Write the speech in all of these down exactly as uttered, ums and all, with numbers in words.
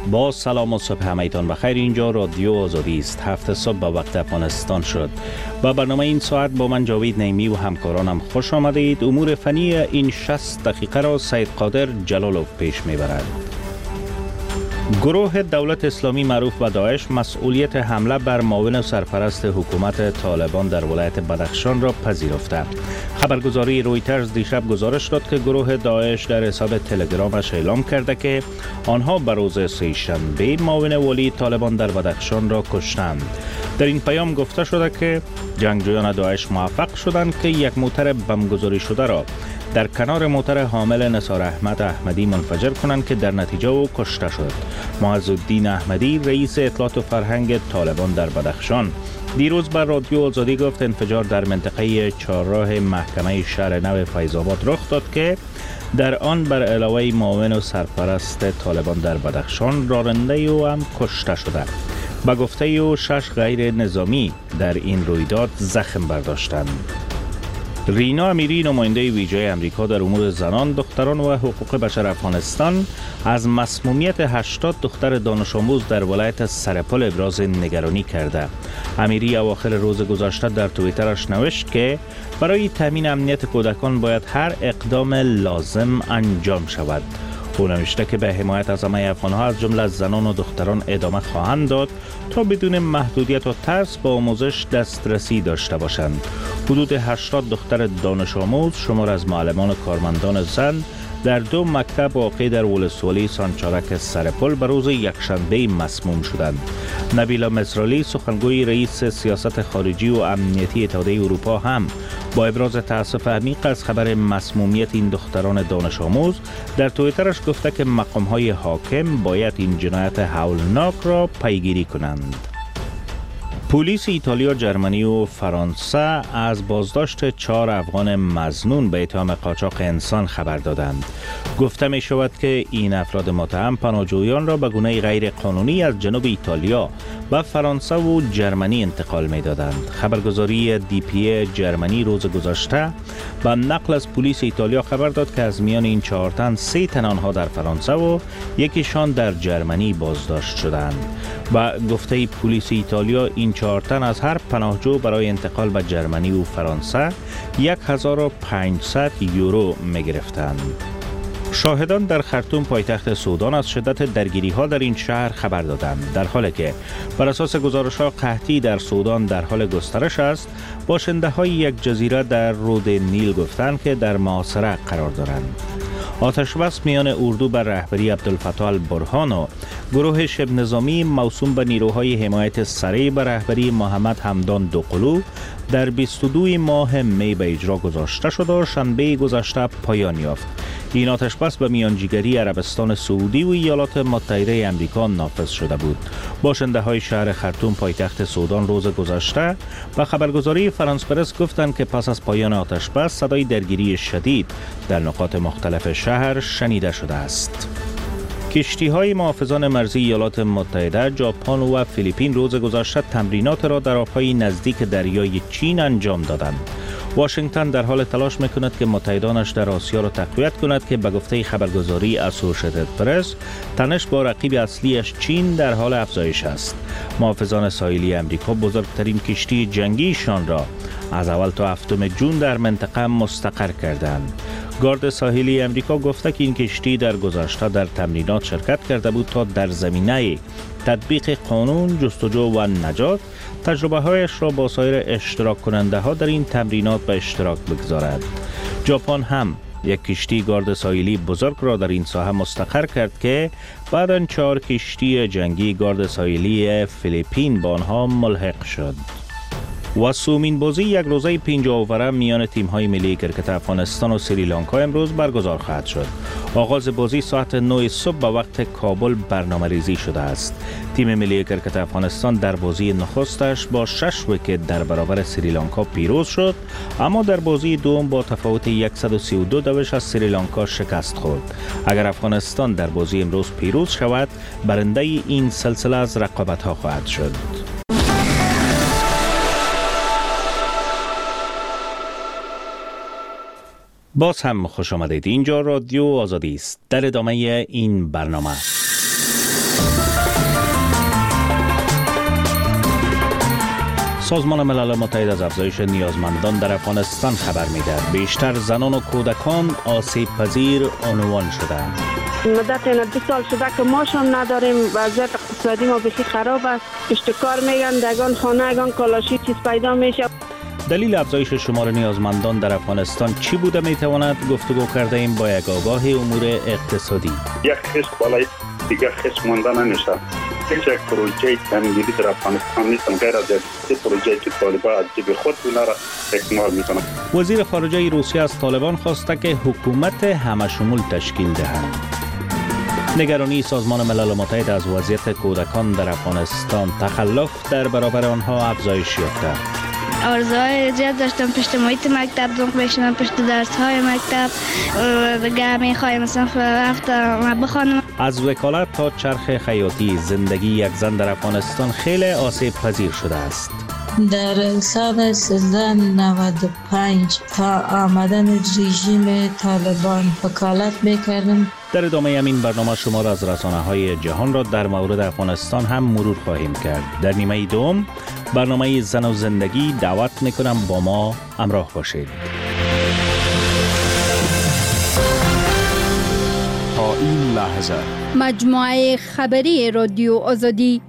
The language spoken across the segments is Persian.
با سلام و صبح همایتان بخیر. اینجا رادیو آزادی است. هفت صبح به وقت افغانستان شد. با برنامه این ساعت با من جاوید نعیمی و همکارانم خوش آمدید. امور فنی این شصت دقیقه را سید قادر جلالوف پیش میبرد. گروه دولت اسلامی معروف به داعش مسئولیت حمله بر معاون سرپرست حکومت طالبان در ولایت بدخشان را پذیرفته. خبرگزاری رویترز دیشب گزارش داد که گروه داعش در حساب تلگرامش اعلام کرده که آنها به روز سه‌شنبه معاون والی طالبان در بدخشان را کشتند. در این پیام گفته شده که جنگجویان داعش موفق شدند که یک موتر بمبگذاری شده را در کنار موتر حامل نثار احمد احمدی منفجر کنند که در نتیجه او کشته شد. معز الدین احمدی رئیس اطلاعات و فرهنگ طالبان در بدخشان دیروز بر رادیو آزادی گفت انفجار در منطقه چهارراه محکمه شهر نو فیض‌آباد رخ داد که در آن بر علاوه معاون و سرپرست طالبان در بدخشان راننده او هم کشته شده. با گفته او شش غیر نظامی در این رویداد زخم برداشتند. رینا امیری نماینده ویژه امریکا در امور زنان، دختران و حقوق بشر افغانستان از مسمومیت هشتاد دختر دانش آموز در ولایت سرپل ابراز نگرانی کرده. امیری اواخر روز گذشته در توییترش نوشت که برای تامین امنیت کودکان باید هر اقدام لازم انجام شود. او نوشته که به حمایت از همه افغان‌ها از جمله زنان و دختران ادامه خواهند داد تا بدون محدودیت و ترس به آموزش دسترسی داشته باشند. حدود هشتاد دختر دانش آموز شمار از معلمان و کارمندان زن در دو مکتب واقع در ولسوالی سانچارک سرپل به روز یکشنبه مسموم شدند. نبیلا مصرالی سخنگوی رئیس سیاست خارجی و امنیتی اتحادیه اروپا هم با ابراز تأسف عمیق از خبر مسمومیت این دختران دانش آموز در توییترش گفته که مقام‌های حاکم باید این جنایت هولناک را پیگیری کنند. پلیس ایتالیا، جرمنی و فرانسه از بازداشت چهار افغان مظنون به اتهام قاچاق انسان خبر دادند. گفته می شود که این افراد متهم پناهجویان را به گونه غیر قانونی از جنوب ایتالیا و فرانسه و جرمنی انتقال می دادند. خبرگزاری دی پی جرمنی روز گذشته با نقل از پلیس ایتالیا خبر داد که از میان این چهار تن سه تن آنها در فرانسه و یکیشان در جرمنی بازداشت شدند. و گفته پلیس ایتالیا این چهار تن از هر پناهجو برای انتقال به جرمنی و فرانسه یک هزار و پانصد یورو می گرفتند. شاهدان در خرطوم پایتخت سودان از شدت درگیری ها در این شهر خبر دادند. در حالی که بر اساس گزارش ها قحطی در سودان در حال گسترش است، باشنده های یک جزیره در رود نیل گفتند که در محاصره قرار دارند. آتش بس میان اردو بر رهبری عبدالفتاح البرهان و گروه شبه نظامی موسوم به نیروهای حمایت سریع بر رهبری محمد حمدان دوقلو در بیست و دو ماه می به اجرا گذاشته شد و شنبه گذشته پایان یافت. این آتش بس به میانجیگری عربستان سعودی و ایالات متحده آمریکا نافذ شده بود. باشنده های شهر خرطوم پایتخت سودان روز گذشته به خبرگزاری فرانس پرس گفتند که پس از پایان آتش بس صدای درگیری شدید در نقاط مختلف شهر شنیده شده است. کشتی‌های محافظان مرزی ایالات متحده، ژاپن و فیلیپین روز گذشته تمرینات را در آب‌های نزدیک دریای چین انجام دادند. واشنگتن در حال تلاش می‌کند که متحدانش در آسیا را تقویت کند که به گفته خبرگزاری اسوسییتد پرس تنش با رقیب اصلیش چین در حال افزایش است. محافظان ساحلی امریکا بزرگترین کشتی جنگیشان را از اول تا هفتم جون در منطقه مستقر کردند. گارد ساحلی امریکا گفته که این کشتی در گذشته در تمرینات شرکت کرده بود تا در زمینه تطبیق قانون، جستجو و نجات تجربه هایش را با سایر اشتراک کننده ها در این تمرینات به اشتراک بگذارد. ژاپن هم یک کشتی گارد ساحلی بزرگ را در این ساحه مستقر کرد که بعداً چهار کشتی جنگی گارد ساحلی فیلیپین با آنها ملحق شد. و سومین بازی یک روزه پنج اووره میان تیم‌های ملی کرکت افغانستان و سریلانکا امروز برگزار خواهد شد. آغاز بازی ساعت نه صبح به وقت کابل برنامه‌ریزی شده است. تیم ملی کرکت افغانستان در بازی نخستش با شش ویکت در برابر سریلانکا پیروز شد، اما در بازی دوم با تفاوت صد و سی و دو دوش از سریلانکا شکست خورد. اگر افغانستان در بازی امروز پیروز شود، برنده این سلسله از رقابت‌ها خواهد شد. باز هم خوش آمدید. اینجا رادیو آزادی است. در ادامه این برنامه سازمان ملل متحد از افزایش نیازمندان در افغانستان خبر می‌دهد. بیشتر زنان و کودکان آسیب پذیر عنوان شدند. مدت اینا دو سال شده که ماشون نداریم، وضعیت اقتصادی ما بسیار خراب است. پشت کار میگن دگان خانه اگان کالاشی چیز پیدا میشه. دلیل افزایش شمار نیازمندان در افغانستان چی بوده میتواند؟ گفتگو کرده ایم با یک آگاه امور اقتصادی. یک خشت بالای دیگر خشت مانده نمیشه. هیچ یک پروژه تنظیمی در افغانستان نیست غیر از یک پروژه که طالبان از جیب خود اونا را اکمال میکنند. وزیر خارجه روسیه از طالبان خواسته که حکومت همشمول تشکیل دهند. نگرانی سازمان ملل متحد از وضعیت کودکان در افغانستان، تخلف در برابر آنها افزایش یافته. آرزوهای زیاد داشتم پشت محیط مکتب دنق بشنم، پشت درس های مکتب دیگه میخوایم مثلا هفته بخوانم. از وکالت تا چرخ خیاطی، زندگی یک زن در افغانستان خیلی آسیب پذیر شده است. در سال سیزده نود و پنج تا آمدن رژیم طالبان وکالت میکردم. در ادامه همین برنامه شما را از رسانه‌های جهان را در مورد افغانستان هم مرور خواهیم کرد. در نیمه دوم برنامه زن و زندگی دعوت میکنم با ما همراه باشید. تا این لحظه مجموعه خبری رادیو آزادی.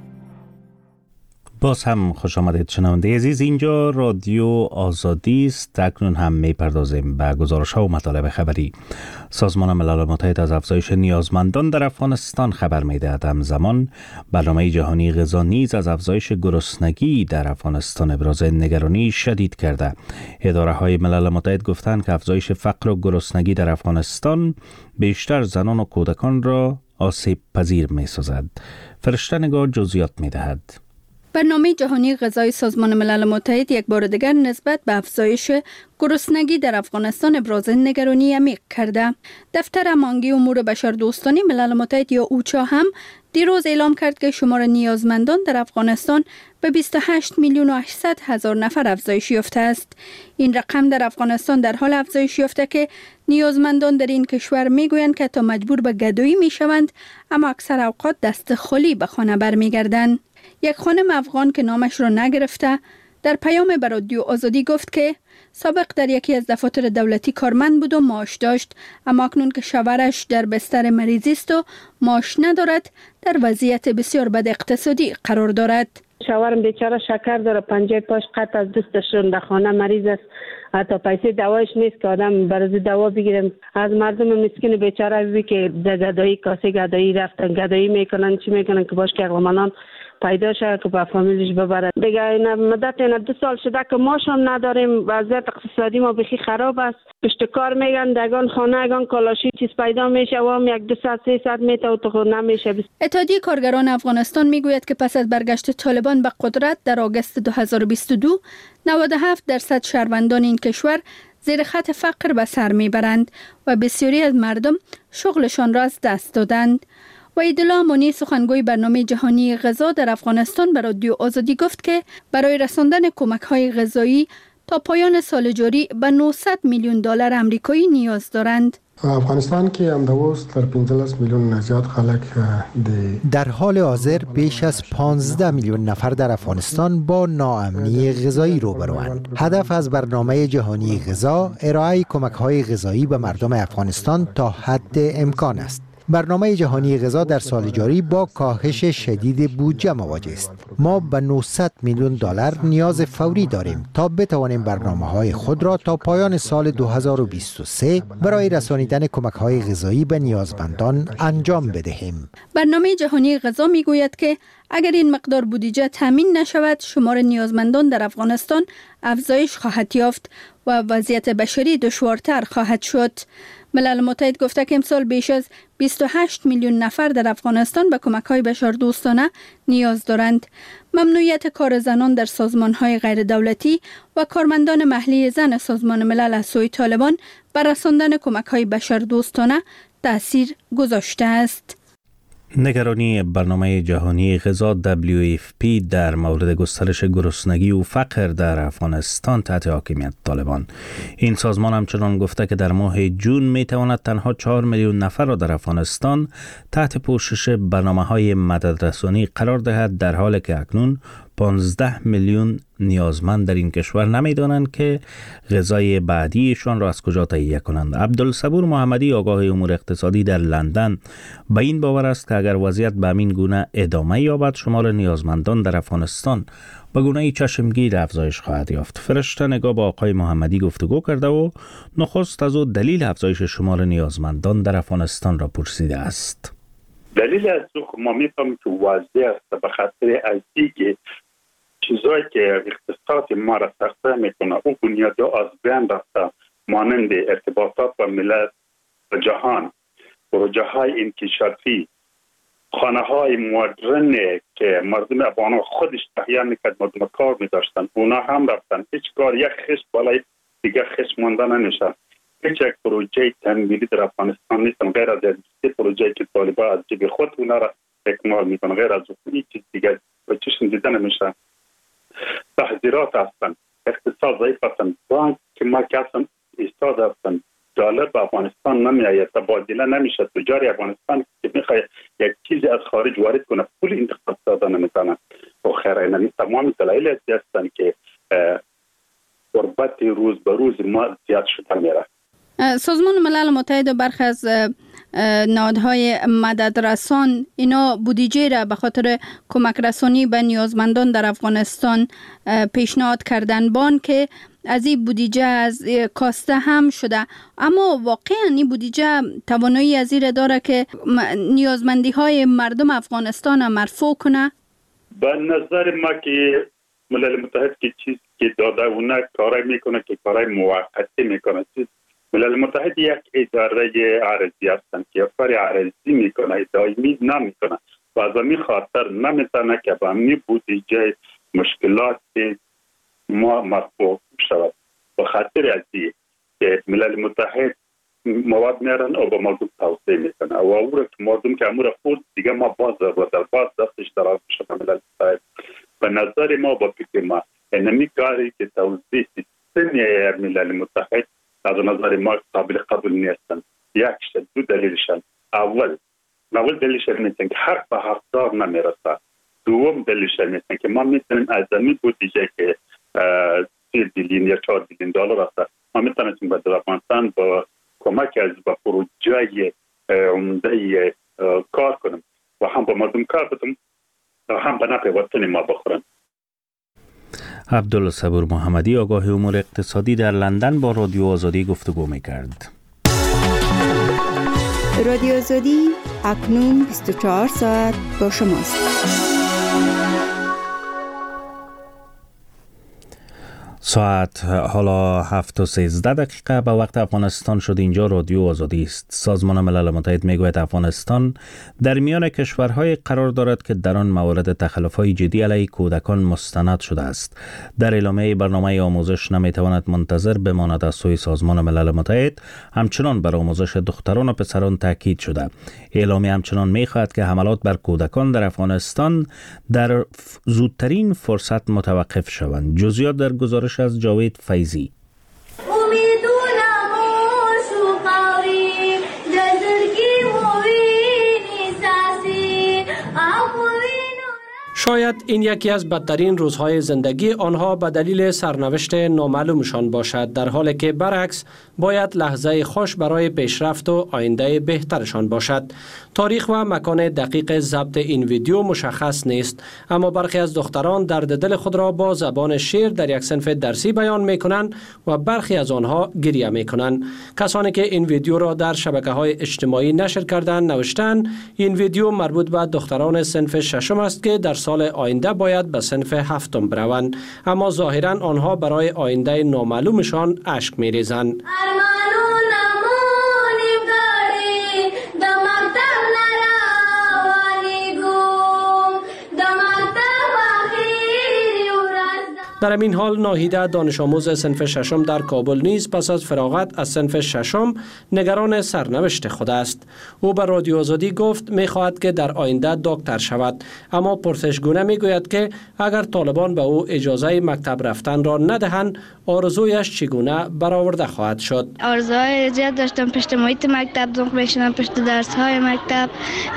باز هم خوش آمدید شنونده عزیز، اینجا رادیو آزادی است. اکنون هم میپردازیم به گزارش‌ها و مطالب خبری. سازمان ملل متحد از افزایش نیازمندان در افغانستان خبر می‌دهد. همزمان برنامه جهانی غذا نیز از افزایش گرسنگی در افغانستان ابراز نگرانی شدید کرده. اداره‌های ملل متحد گفتند که افزایش فقر و گرسنگی در افغانستان بیشتر زنان و کودکان را آسیب پذیر می‌سازد. فرشته نگاه جزئیات می‌دهد. برنامه جهانی غذای سازمان ملل متحد یک بار دیگر نسبت به افزایش گرسنگی در افغانستان ابراز نگرانی عمیق کرده. دفتر هماهنگی امور بشردوستانه ملل متحد یا اوچا هم دیروز اعلام کرد که شمار نیازمندان در افغانستان به بیست و هشت میلیون و هشتصد هزار نفر افزایش یافته است. این رقم در افغانستان در حال افزایش یافته که نیازمندان در این کشور میگویند که تا مجبور به گدایی میشوند، اما اکثر اوقات دست خالی به خانه برمیگردند. یک خانم افغان که نامش را نگرفته در پیام به رادیو آزادی گفت که سابق در یکی از دفاتر دولتی کارمند بود و معاش داشت، اما اکنون که شوهرش در بستر مریضی است و معاش ندارد، در وضعیت بسیار بد اقتصادی قرار دارد. شوهرم بیچاره شکر داره، پنجه پاش قطع از دستشون، در خانه مریض است، حتی پیسه دوایش نیست که آدم برای دوا بگیرم. از مردم مسکین بیچاره بی که گدایی کاسه گدایی رفتن گدایی میکنن، چی میکنن که باش که اقلمانان پیدا شد که با فامیلش ببرد. دیگه این مدت این دو سال شده که ماشون نداریم، وضعیت اقتصادی ما بخی خراب است. پشت کار میگن دگان خانه اگان کالاشی چیز پیدا میشه و هم یک دو ساعت سه ساعت میته و تو نمیشه. اتحادیه کارگران افغانستان میگوید که پس از برگشت طالبان به قدرت در آگوست دو هزار و بیست و دو نود و هفت درصد شهروندان این کشور زیر خط فقر به سر میبرند و بسیاری از مردم شغلشان را از دست دادند. وحیدالله امانی سخنگوی برنامه جهانی غذا در افغانستان به رادیو آزادی گفت که برای رساندن کمک‌های غذایی تا پایان سال جاری به نهصد میلیون دلار آمریکایی نیاز دارند. افغانستان که هم دوست در پنځلس میلیون زیاد خلک در حال حاضر بیش از پانزده میلیون نفر در افغانستان با ناامنی غذایی روبروند. هدف از برنامه جهانی غذا ارائه کمک‌های غذایی به مردم افغانستان تا حد امکان است. برنامه جهانی غذا در سال جاری با کاهش شدید بودجه مواجه است. ما به نهصد میلیون دلار نیاز فوری داریم تا بتوانیم برنامه‌های خود را تا پایان سال دو هزار و بیست و سه برای رسانیدن کمک‌های غذایی به نیازمندان انجام بدهیم. برنامه جهانی غذا میگوید که اگر این مقدار بودجه تامین نشود، شمار نیازمندان در افغانستان افزایش خواهد یافت و وضعیت بشری دشوارتر خواهد شد. ملل متحد گفته که امسال بیش از بیست و هشت میلیون نفر در افغانستان به کمک‌های بشردوستانه نیاز دارند. ممنوعیت کار زنان در سازمان‌های غیر دولتی و کارمندان محلی زن سازمان ملل از سوی طالبان بر رساندن کمک‌های بشردوستانه تأثیر گذاشته است. نگرانی برنامه جهانی غذا دبلیو اف پی در مورد گسترش گرسنگی و فقر در افغانستان تحت حاکمیت طالبان. این سازمان همچنان گفته که در ماه جون می تواند تنها چهار میلیون نفر را در افغانستان تحت پوشش برنامه‌های مددرسانی قرار دهد، در حالی که اکنون پانزده میلیون نیازمند در این کشور نمیدانند که غذای بعدیشان را از کجا تهیه کنند. عبدالصبور محمدی آگاه امور اقتصادی در لندن به این باور است که اگر وضعیت به همین گونه ادامه یابد شمار نیازمندان در افغانستان به گونه چشمگیر افزایش خواهد یافت. فرشته نگاه با آقای محمدی گفتگو کرده و نخست از او دلیل افزایش شمار نیازمندان در افغانستان را پرسیده است. دلیل از او ما میفهمیم که واضح است به خاطر از دیگه چیزایی که اقتصاد ما را سخته میکنه اون بنیادی از بین رفته، مانند ارتباطات با ملت و جهان، پروژه های انکشافی، خانه های مدرن که مردم افغان خودش تهیه میکرد، مردم کار میداشتن، اونا هم رفتن. هیچ کار یک خش بالای دیگه خش مانده نمیشه. هیچ یک پروژه تنبیلی در افغانستان نیستن غیر از یک پروژه که طالبان از جیب خود اونا را اکمال میکنن، غیر از هیچ چیز دیگه به چشم دیده نمیشه. تحذیرات هستن، اقتصاد ضعیف هستن، بانک که ما که هستن ایستاد هستن، دلار به افغانستان نمیآید، تبادله نمیشه. تجار افغانستان که میخواد یک چیزی از خارج وارد کنه پول انتخاب داده نمیتونه. و خیر اینمی تمام دلایل هستن که غربت روز به روز ما زیاد شده میره. سازمان ملل متحد و برخی از نهادهای مددرسان اینا بودجه را به خاطر کمک رسانی به نیازمندان در افغانستان پیشنهاد کردن بان که از این بودجه از کاسته هم شده، اما واقعا این بودجه توانایی از این داره که نیازمندی های مردم افغانستان مرفوع کنه؟ به نظر ما که ملل متحد که چیز که داده اونا کارای میکنه که کارای موقتی میکنه. ملل متحد یک اداره عرضی هستند که کار عرضی میکنه، دائمی نمیکنه و از همین خاطر نمیتونه که به همین بودجه مشکلات ما مرفوع شود. به خاطر از این که ملل متحد مواد میارن و به مردم توصیه میکنه و او را که مردم که امور خود دیگه ما باز در باز دستش دراز شده ملل متحد. به نظر ما با فکر ما اینمی کاری که توضیح سیستمی ملل متحد از نظر ما قابل قبول نیستن. یک شد دو دلیلشن. اول اول دلیلشن میتونن که حق به حقدار نمیرسه. دوم دلیلشن میتونن که ما میتونیم از زمین بودجه که سی بیلیون یا چهار بیلیون دلار هست ما میتونیم به افغانستان با کمک از با پروژه عمده کار کنیم و هم با مردم کار بدیم و هم به نفع وطن ما بخورن. عبدالصبور محمدی آگاه امور اقتصادی در لندن با رادیو آزادی گفتگو می‌کرد. رادیو آزادی اکنون بیست و چهار ساعت با شماست. ساعت حالا هفت و سیزده دقیقه به وقت افغانستان شد. اینجا رادیو آزادی است. سازمان ملل متحد میگوید افغانستان در میان کشورهای قرار دارد که در آن موارد تخلف‌های جدی علیه کودکان مستند شده است. در اعلامیه برنامه آموزش نمیتواند منتظر بماند از سوی سازمان ملل متحد همچنان بر آموزش دختران و پسران تاکید شده. اعلامیه همچنان میخواهد که حملات بر کودکان در افغانستان در زودترین فرصت متوقف شوند. جزئیات در گزارش از جاوید فیضی. شاید این یکی از بدترین روزهای زندگی آنها به دلیل سرنوشت نامعلومشان باشد، در حالی که برعکس باید لحظه خوش برای پیشرفت و آینده بهترشان باشد. تاریخ و مکان دقیق ضبط این ویدیو مشخص نیست، اما برخی از دختران درد دل خود را با زبان شعر در یک صنف درسی بیان می کنند و برخی از آنها گریه می کنند. کسانی که این ویدیو را در شبکه‌های اجتماعی نشر کردند نوشتند این ویدیو مربوط به دختران صنف ششم است که در سال آینده باید به صنف هفتم بروند، اما ظاهراً آنها برای آینده نامعلومشان اشک می‌ریزند. در این حال ناهیده دانش آموز صنف ششم در کابل نیز پس از فراغت از صنف ششم نگران سرنوشت خود است. او به رادیو آزادی گفت می‌خواهد که در آینده دکتر شود، اما پرسشگونه می‌گوید که اگر طالبان به او اجازه مکتب رفتن را ندهند آرزویش چگونه برآورده خواهد شد. آرزوهای زیاد داشتم، پشت محیط مکتب زنگ بشینم، پشت درس های مکتب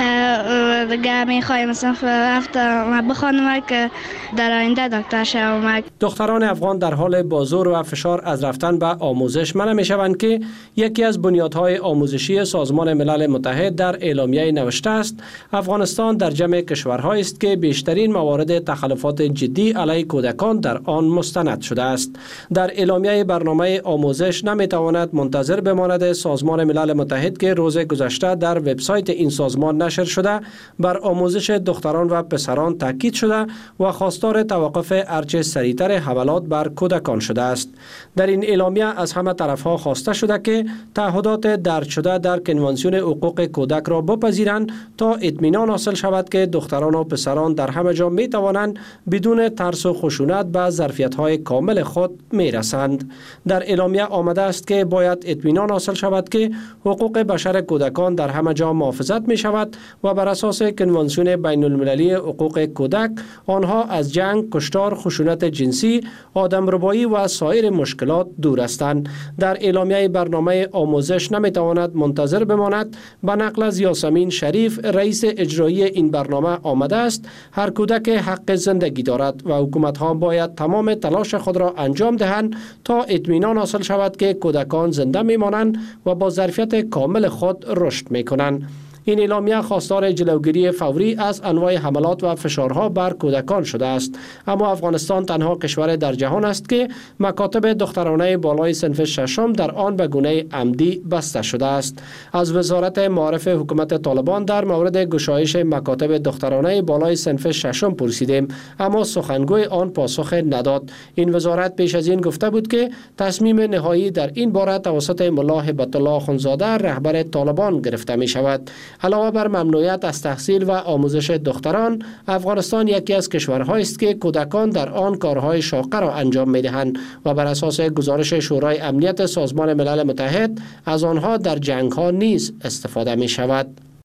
دیگه می‌خوایم مثلا هفته بخوانم که در آینده دکتر شوم. دختران افغان در حال بازور و فشار از رفتن به آموزش منع می‌شوند که یکی از بنیادهای آموزشی سازمان ملل متحد در اعلامیه نوشته است افغانستان در جمع کشورهایی است که بیشترین موارد تخلفات جدی علیه کودکان در آن مستند شده است. در اعلامیه برنامه آموزش نمی‌تواند منتظر بماند سازمان ملل متحد که روز گذشته در وبسایت این سازمان نشر شده بر آموزش دختران و پسران تاکید شده و خواستار توقف ارچه سریعتر حملات بر کودکان شده است. در این اعلامیه از همه طرفها خواسته شده که تعهدات درج شده در کنوانسیون حقوق کودک را بپذیرند تا اطمینان حاصل شود که دختران و پسران در همه جا می توانند بدون ترس و خشونت به ظرفیت‌های کامل خود می رسند. در اعلامیه آمده است که باید اطمینان حاصل شود که حقوق بشر کودکان در همه جا محافظت می شود و بر اساس کنوانسیون بین المللی حقوق کودک آنها از جنگ، کشتار، خشونت جنسی، آدمربایی و سایر مشکلات دور هستند. در اعلامیه برنامه آموزش نمی تواند منتظر بماند. به نقل از یاسمین شریف رئیس اجرایی این برنامه آمده است هر کودک حق زندگی دارد و حکومت ها باید تمام تلاش خود را انجام دهند تا اطمینان حاصل شود که کودکان زنده می مانند و با ظرفیت کامل خود رشد می کنند. این اعلامیه خواستار جلوگیری فوری از انواع حملات و فشارها بر کودکان شده است، اما افغانستان تنها کشور در جهان است که مکاتب دخترانه بالای صنف ششم در آن به گونه عمدی بسته شده است. از وزارت معارف حکومت طالبان در مورد گشایش مکاتب دخترانه بالای صنف ششم پرسیدیم، اما سخنگوی آن پاسخ نداد. این وزارت پیش از این گفته بود که تصمیم نهایی در این باره توسط ملا هبت الله اخوندزاده رهبر طالبان گرفته می شود. علاوه بر ممنوعیت از تحصیل و آموزش دختران، افغانستان یکی از کشورهایی است که کودکان در آن کارهای شاقه را انجام می‌دهند و بر اساس گزارش شورای امنیت سازمان ملل متحد از آنها در جنگ‌ها نیز استفاده می‌شود.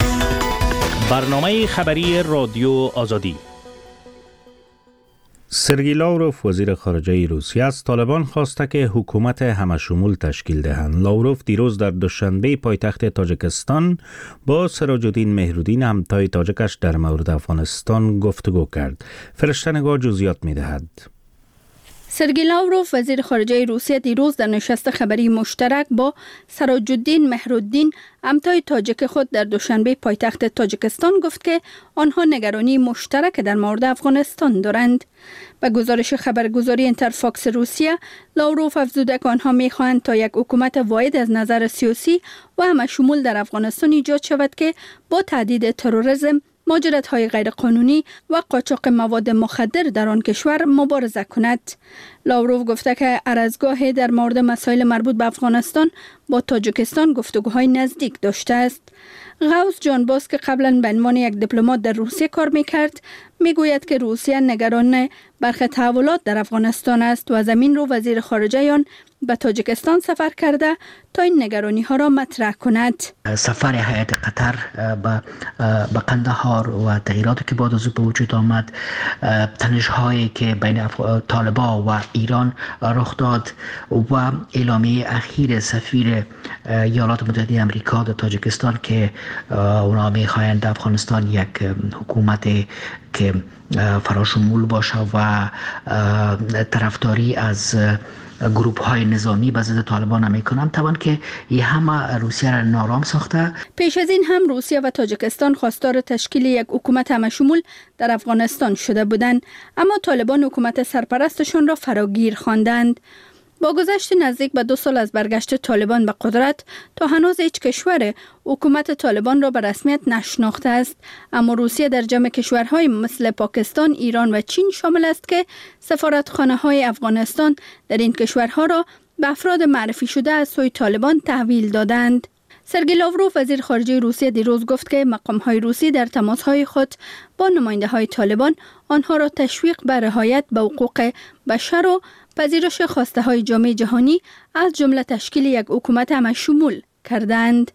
برنامه خبری رادیو آزادی. سرگئی لاوروف وزیر خارجه روسیه از طالبان خواسته که حکومت همشمول تشکیل دهند. لاوروف دیروز در دوشنبه پایتخت تاجیکستان با سراج الدین مهرالدین همتای تاجیکش در مورد افغانستان گفتگو کرد. فرشته‌نگار جزئیات می‌دهد. سرگئی لاوروف وزیر خارجه روسیه دیروز در نشست خبری مشترک با سراج الدین مهرالدین همتای تاجیک خود در دوشنبه پایتخت تاجیکستان گفت که آنها نگرانی مشترک در مورد افغانستان دارند. به گزارش خبرگزاری اینترفاکس روسیه، لاوروف افزوده که آنها می‌خواهند تا یک حکومت واحد از نظر سیاسی و همشمول در افغانستان ایجاد شود که با تهدید تروریسم، مهاجرت‌های غیرقانونی و قاچاق مواد مخدر در آن کشور مبارزه کند. لاوروف گفته که ارزگاه در مورد مسائل مربوط به افغانستان با تاجیکستان گفتگوهای نزدیک داشته است. غوث جانباز که قبلا به عنوان یک دیپلمات در روسیه کار می‌کرد، می‌گوید که روسیه نگران برخی تحولات در افغانستان است و از همین رو وزیر خارجه آن به تاجیکستان سفر کرده تا این نگرانی‌ها را مطرح کند. سفر هیئت قطر به قندهار و تغییراتی که بعد از او به وجود آمد، تنش‌هایی که بین طالبان و ایران رخ داد و اعلامیه اخیر سفیر ایالات متحده آمریکا در تاجیکستان که اونا می‌خواهند افغانستان یک حکومت که فراشمول باشه و طرفداری از گروپ های نظامی به ضد طالبان نمیکنند، طبعا که این همه روسیه را نارام ساخته. پیش از این هم روسیه و تاجیکستان خواستار تشکیل یک حکومت همشمول در افغانستان شده بودند، اما طالبان حکومت سرپرستشان را فراگیر خواندند. با گذشت نزدیک به دو سال از برگشت طالبان به قدرت، تا هنوز هیچ کشور حکومت طالبان را به رسمیت نشناخته است، اما روسیه در جمع کشورهای مثل پاکستان، ایران و چین شامل است که سفارتخانه‌های افغانستان در این کشورها را به افراد معرفی شده از سوی طالبان تحویل دادند. سرگئی لاوروف وزیر خارجه روسیه دیروز گفت که مقام‌های روسی در تماس‌های خود با نماینده‌های طالبان آنها را تشویق به رعایت به حقوق بشر و پذیرش خواسته‌های جامعه جهانی از جمله تشکیل یک حکومت همه‌شمول کردند.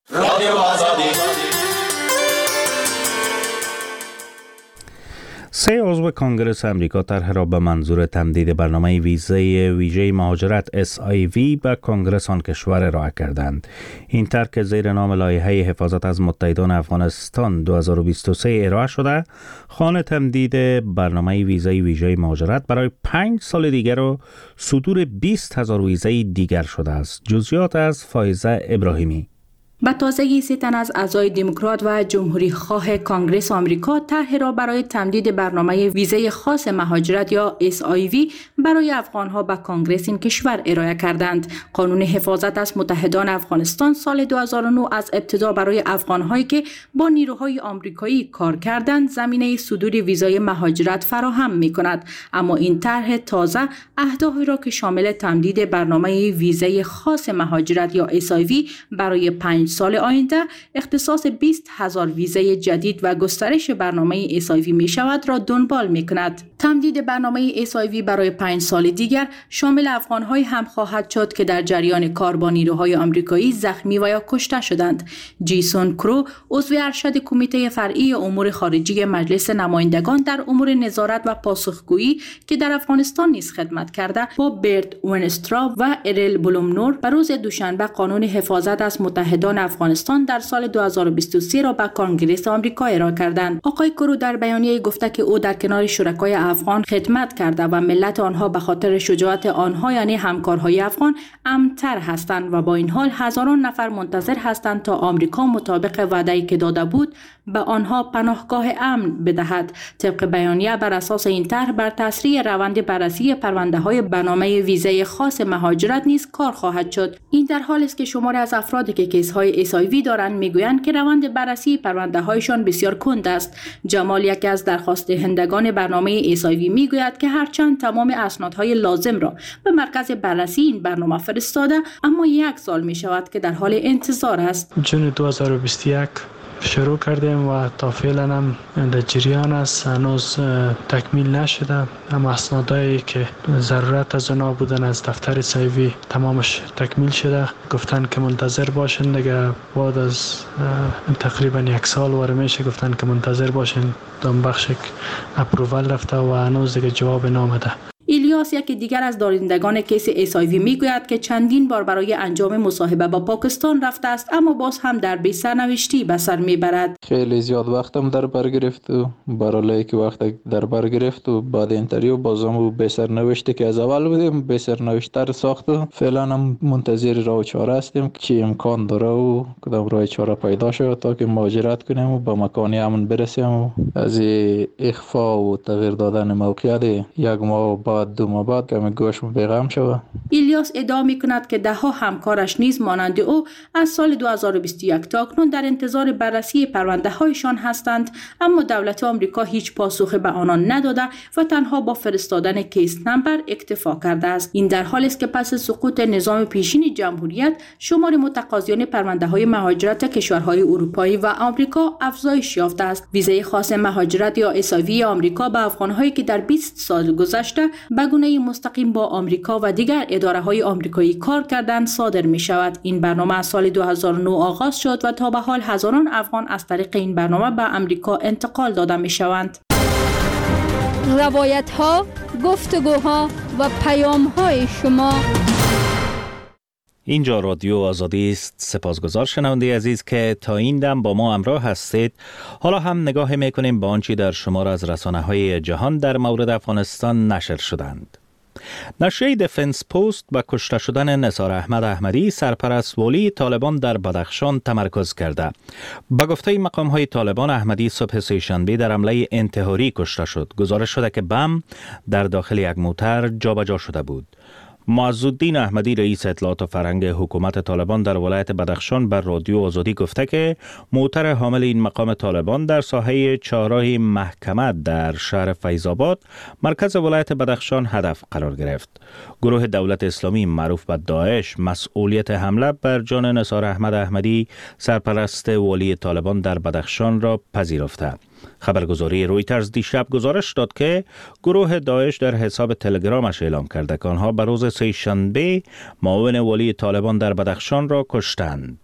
سه عضو کنگره امریکا طرح را به منظور تمدید برنامه ویزای ویژه مهاجرت اس آی وی به کنگره آن کشور ارائه کردند. این طرح که زیر نام لایحه حفاظت از متحدان افغانستان دو هزار و بیست و سه ارائه شده، خوان تمدید برنامه ویزای ویژه مهاجرت برای پنج سال دیگر و صدور بیست هزار ویزای دیگر شده است. جزئیات از فائزه ابراهیمی. به تازگی سه تن از اعضای دموکرات و جمهوری خواه کانگرس آمریکا طرح را برای تمدید برنامه ویزای خاص مهاجرت یا اس آی وی برای افغانها به کانگرس این کشور ارائه کردند. قانون حفاظت از متحدان افغانستان سال دو هزار و نه از ابتدا برای افغانهایی که با نیروهای آمریکایی کار کردند زمینه صدور ویزای مهاجرت فراهم می کند. اما این طرح تازه اهدافی را که شامل تمدید برنامه ویزای خاص مهاجرت یا اس آی وی برای پنج سال آینده، اختصاص بیست هزار ویزای جدید و گسترش برنامه اس آی وی می شود را دنبال می کند. تمدید برنامه اس آی وی برای پنج سال دیگر شامل افغان‌های هم خواهد شد که در جریان کار با نیروهای آمریکایی زخمی و یا کشته شدند. جیسون کرو، عضو ارشد کمیته فرعی امور خارجی مجلس نمایندگان در امور نظارت و پاسخگویی که در افغانستان نیز خدمت کرده، با برت ونسترا و ارل بلومنور بر روز دوشنبه قانون حفاظت از متحدان افغانستان در سال دو هزار و بیست و سه را به کانگرس آمریکا ارائه کردند. آقای کرو در بیانیه گفته که او در کنار شرکای افغان خدمت کرده و ملت آنها به خاطر شجاعت آنها یعنی همکارهای افغان امن‌تر هستند و با این حال هزاران نفر منتظر هستند تا آمریکا مطابق وعده‌ای که داده بود به آنها پناهگاه امن بدهد. طبق بیانیه بر اساس این طرح بر تسریع روند بررسی پرونده‌های برنامه ویزای خاص مهاجرت نیز کار خواهد شد. این در حالی است که شماری از افرادی که کیس‌های اس آی وی دارند میگویند که روند بررسی پرونده‌هایشان بسیار کند است. جمال، یکی از درخواست دهندگان برنامه اس آی وی، میگوید که هرچند تمام اسنادهای لازم را به مرکز بررسی این برنامه فرستاده، اما یک سال می شود که در حال انتظار است. جون دو هزار و بیست و یک شروع کردیم و تا فعلا هم در جریان است، هنوز تکمیل نشده. اما اسنادایی که ضرورت از اونا بودن از دفتر سایوی تمامش تکمیل شده. گفتن که منتظر باشین دیگه، بعد از تقریبا یک سال واره میشه گفتن که منتظر باشین. دام بخش اپروال رفته و هنوز دیگه جواب نامده. ایلیاس، یکی دیگر از دارندگان کیس اس آی وی، میگوید که چندین بار برای انجام مصاحبه با پاکستان رفته است اما باز هم در بی سرنوشتی به سر میبرد. خیلی زیاد وقتم در بر گرفت و برای که وقت در بر گرفت و بعد اینتریو بازم به سرنوشتی که از اول بودیم به سرنوشتر ساخت و فعلا هم منتظر راه و چاره هستیم چی امکان داره و کدام راه چاره پیدا شود تا که مهاجرت کنیم و به مکانی امن برسیم و از اخفا و تغییر دادن موقعیت یک ماه بعد دو ماه بعد کمی گوشم بیغم شود. ایلیاس ادعا میکند که ده ها همکارش نیز مانند او از سال دو هزار و بیست و یک تا اکنون در انتظار بررسی پرونده هایشان هستند، اما دولت آمریکا هیچ پاسخی به آنان نداده و تنها با فرستادن کیس نمبر اکتفا کرده است. این در حالی است که پس سقوط نظام پیشین جمهوریت شمار متقاضیان پرونده های مهاجرت کشورهای اروپایی و آمریکا افزایش یافته است. ویزای خاص مهاجرت یا اس آی وی آمریکا به افغانهایی که در بیست سال گذشته به گونه مستقیم با آمریکا و دیگر اداره‌های آمریکایی کار کردند صادر می شود. این برنامه از سال دو هزار و نه آغاز شد و تا به حال هزاران افغان از طریق این برنامه به آمریکا انتقال داده می شوند. روایت‌ها، گفتگوها و پیام‌های شما. اینجا رادیو آزادی است. سپاسگزار شنونده عزیز که تا این دم با ما همراه هستید. حالا هم نگاه میکنیم به آنچه در شمار از رسانه‌های جهان در مورد افغانستان نشر شدند. نشریه دفنس پست به کشته شدن نثار احمد احمدی، سرپرست والی طالبان در بدخشان تمرکز کرده. به گفته مقام‌های طالبان، احمدی صبح سه‌شنبه در حمله انتحاری کشته شد. گزارش شده که بم در داخل یک موتر جابجا شده بود. معزالدین احمدی، رئیس اطلاعات فرهنگ حکومت طالبان در ولایت بدخشان، بر رادیو آزادی گفته که موتر حامل این مقام طالبان در ساحه چهارراه محکمه در شهر فیض‌آباد، مرکز ولایت بدخشان، هدف قرار گرفت. گروه دولت اسلامی معروف به داعش مسئولیت حمله بر جان نثار احمد احمدی سرپرست والی طالبان در بدخشان را پذیرفته. خبرگزاری رویترز دیشب گزارش داد که گروه داعش در حساب تلگرامش اعلام کرده که آنها به روز سه‌شنبه معاون والی طالبان در بدخشان را کشتند.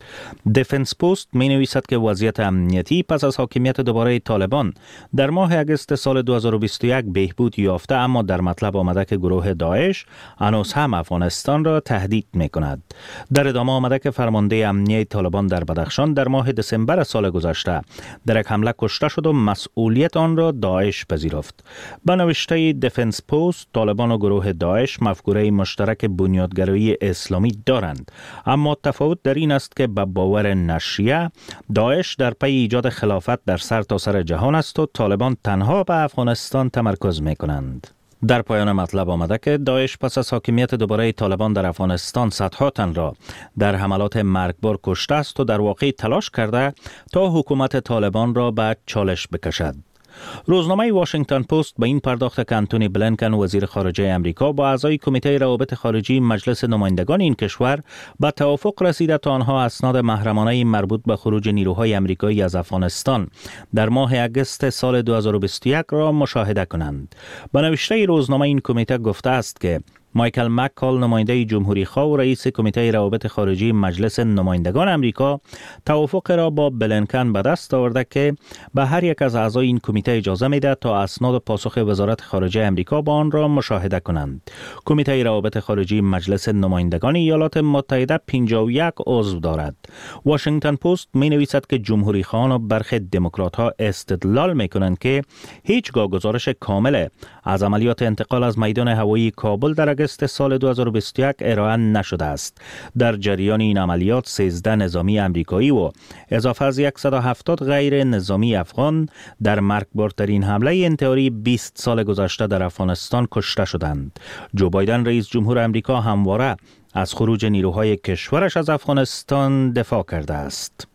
دفنس پوست می نویسد که وضعیت امنیتی پس از حاکمیت دوباره طالبان در ماه اگست سال دو هزار و بیست و یک بهبود یافته، اما در مطلب آمده که گروه داعش هنوز هم افغانستان را تهدید می کند. در ادامه آمده که فرمانده امنیه طالبان در بدخشان در ماه دسامبر سال گذشته در یک حمله کشته شد و مسئولیت آن را داعش پذیرفت. به نوشته دفنس پوست، طالبان و گروه داعش مفکوره مشترک بنیادگرایی اسلامی دارند، اما تفاوت در این است که با باور نشریه داعش در پی ایجاد خلافت در سرتاسر جهان است و طالبان تنها به افغانستان تمرکز می کنند. در پایان مطلب آمده که داعش پس از حاکمیت دوباره طالبان در افغانستان صدها تن را در حملات مرگبار کشته است و در واقع تلاش کرده تا حکومت طالبان را به چالش بکشد. روزنامه واشنگتن پست به این پرداخت که انتونی بلینکن وزیر خارجه امریکا با اعضای کمیته روابط خارجی مجلس نمایندگان این کشور به توافق رسیده تا آنها اسناد محرمانه مربوط به خروج نیروهای امریکایی از افغانستان در ماه اگست سال دو هزار و بیست و یک را مشاهده کنند. به نوشته روزنامه این کمیته گفته است که مایکل مک‌کال نماینده جمهوری خواه و رئیس کمیته روابط خارجی مجلس نمایندگان امریکا توافق را با بلینکن به دست آورده که به هر یک از اعضای این کمیته اجازه میده تا اسناد پاسخ وزارت خارجه امریکا با آن را مشاهده کنند. کمیته روابط خارجی مجلس نمایندگان ایالات متحده پنجاه و یک عضو دارد. واشنگتن پست می نویسد که جمهوری خواهان و برخی دموکرات ها استدلال می کنند که هیچگاه گزارش کامل از عملیات انتقال از میدان هوایی کابل در اگست سال دو هزار و بیست و یک ارائه نشده است. در جریان این عملیات سیزده نظامی امریکایی و اضافه از صد و هفتاد غیر نظامی افغان در مرگبارترین حمله انتحاری بیست سال گذشته در افغانستان کشته شدند. جو بایدن رئیس جمهور امریکا همواره از خروج نیروهای کشورش از افغانستان دفاع کرده است.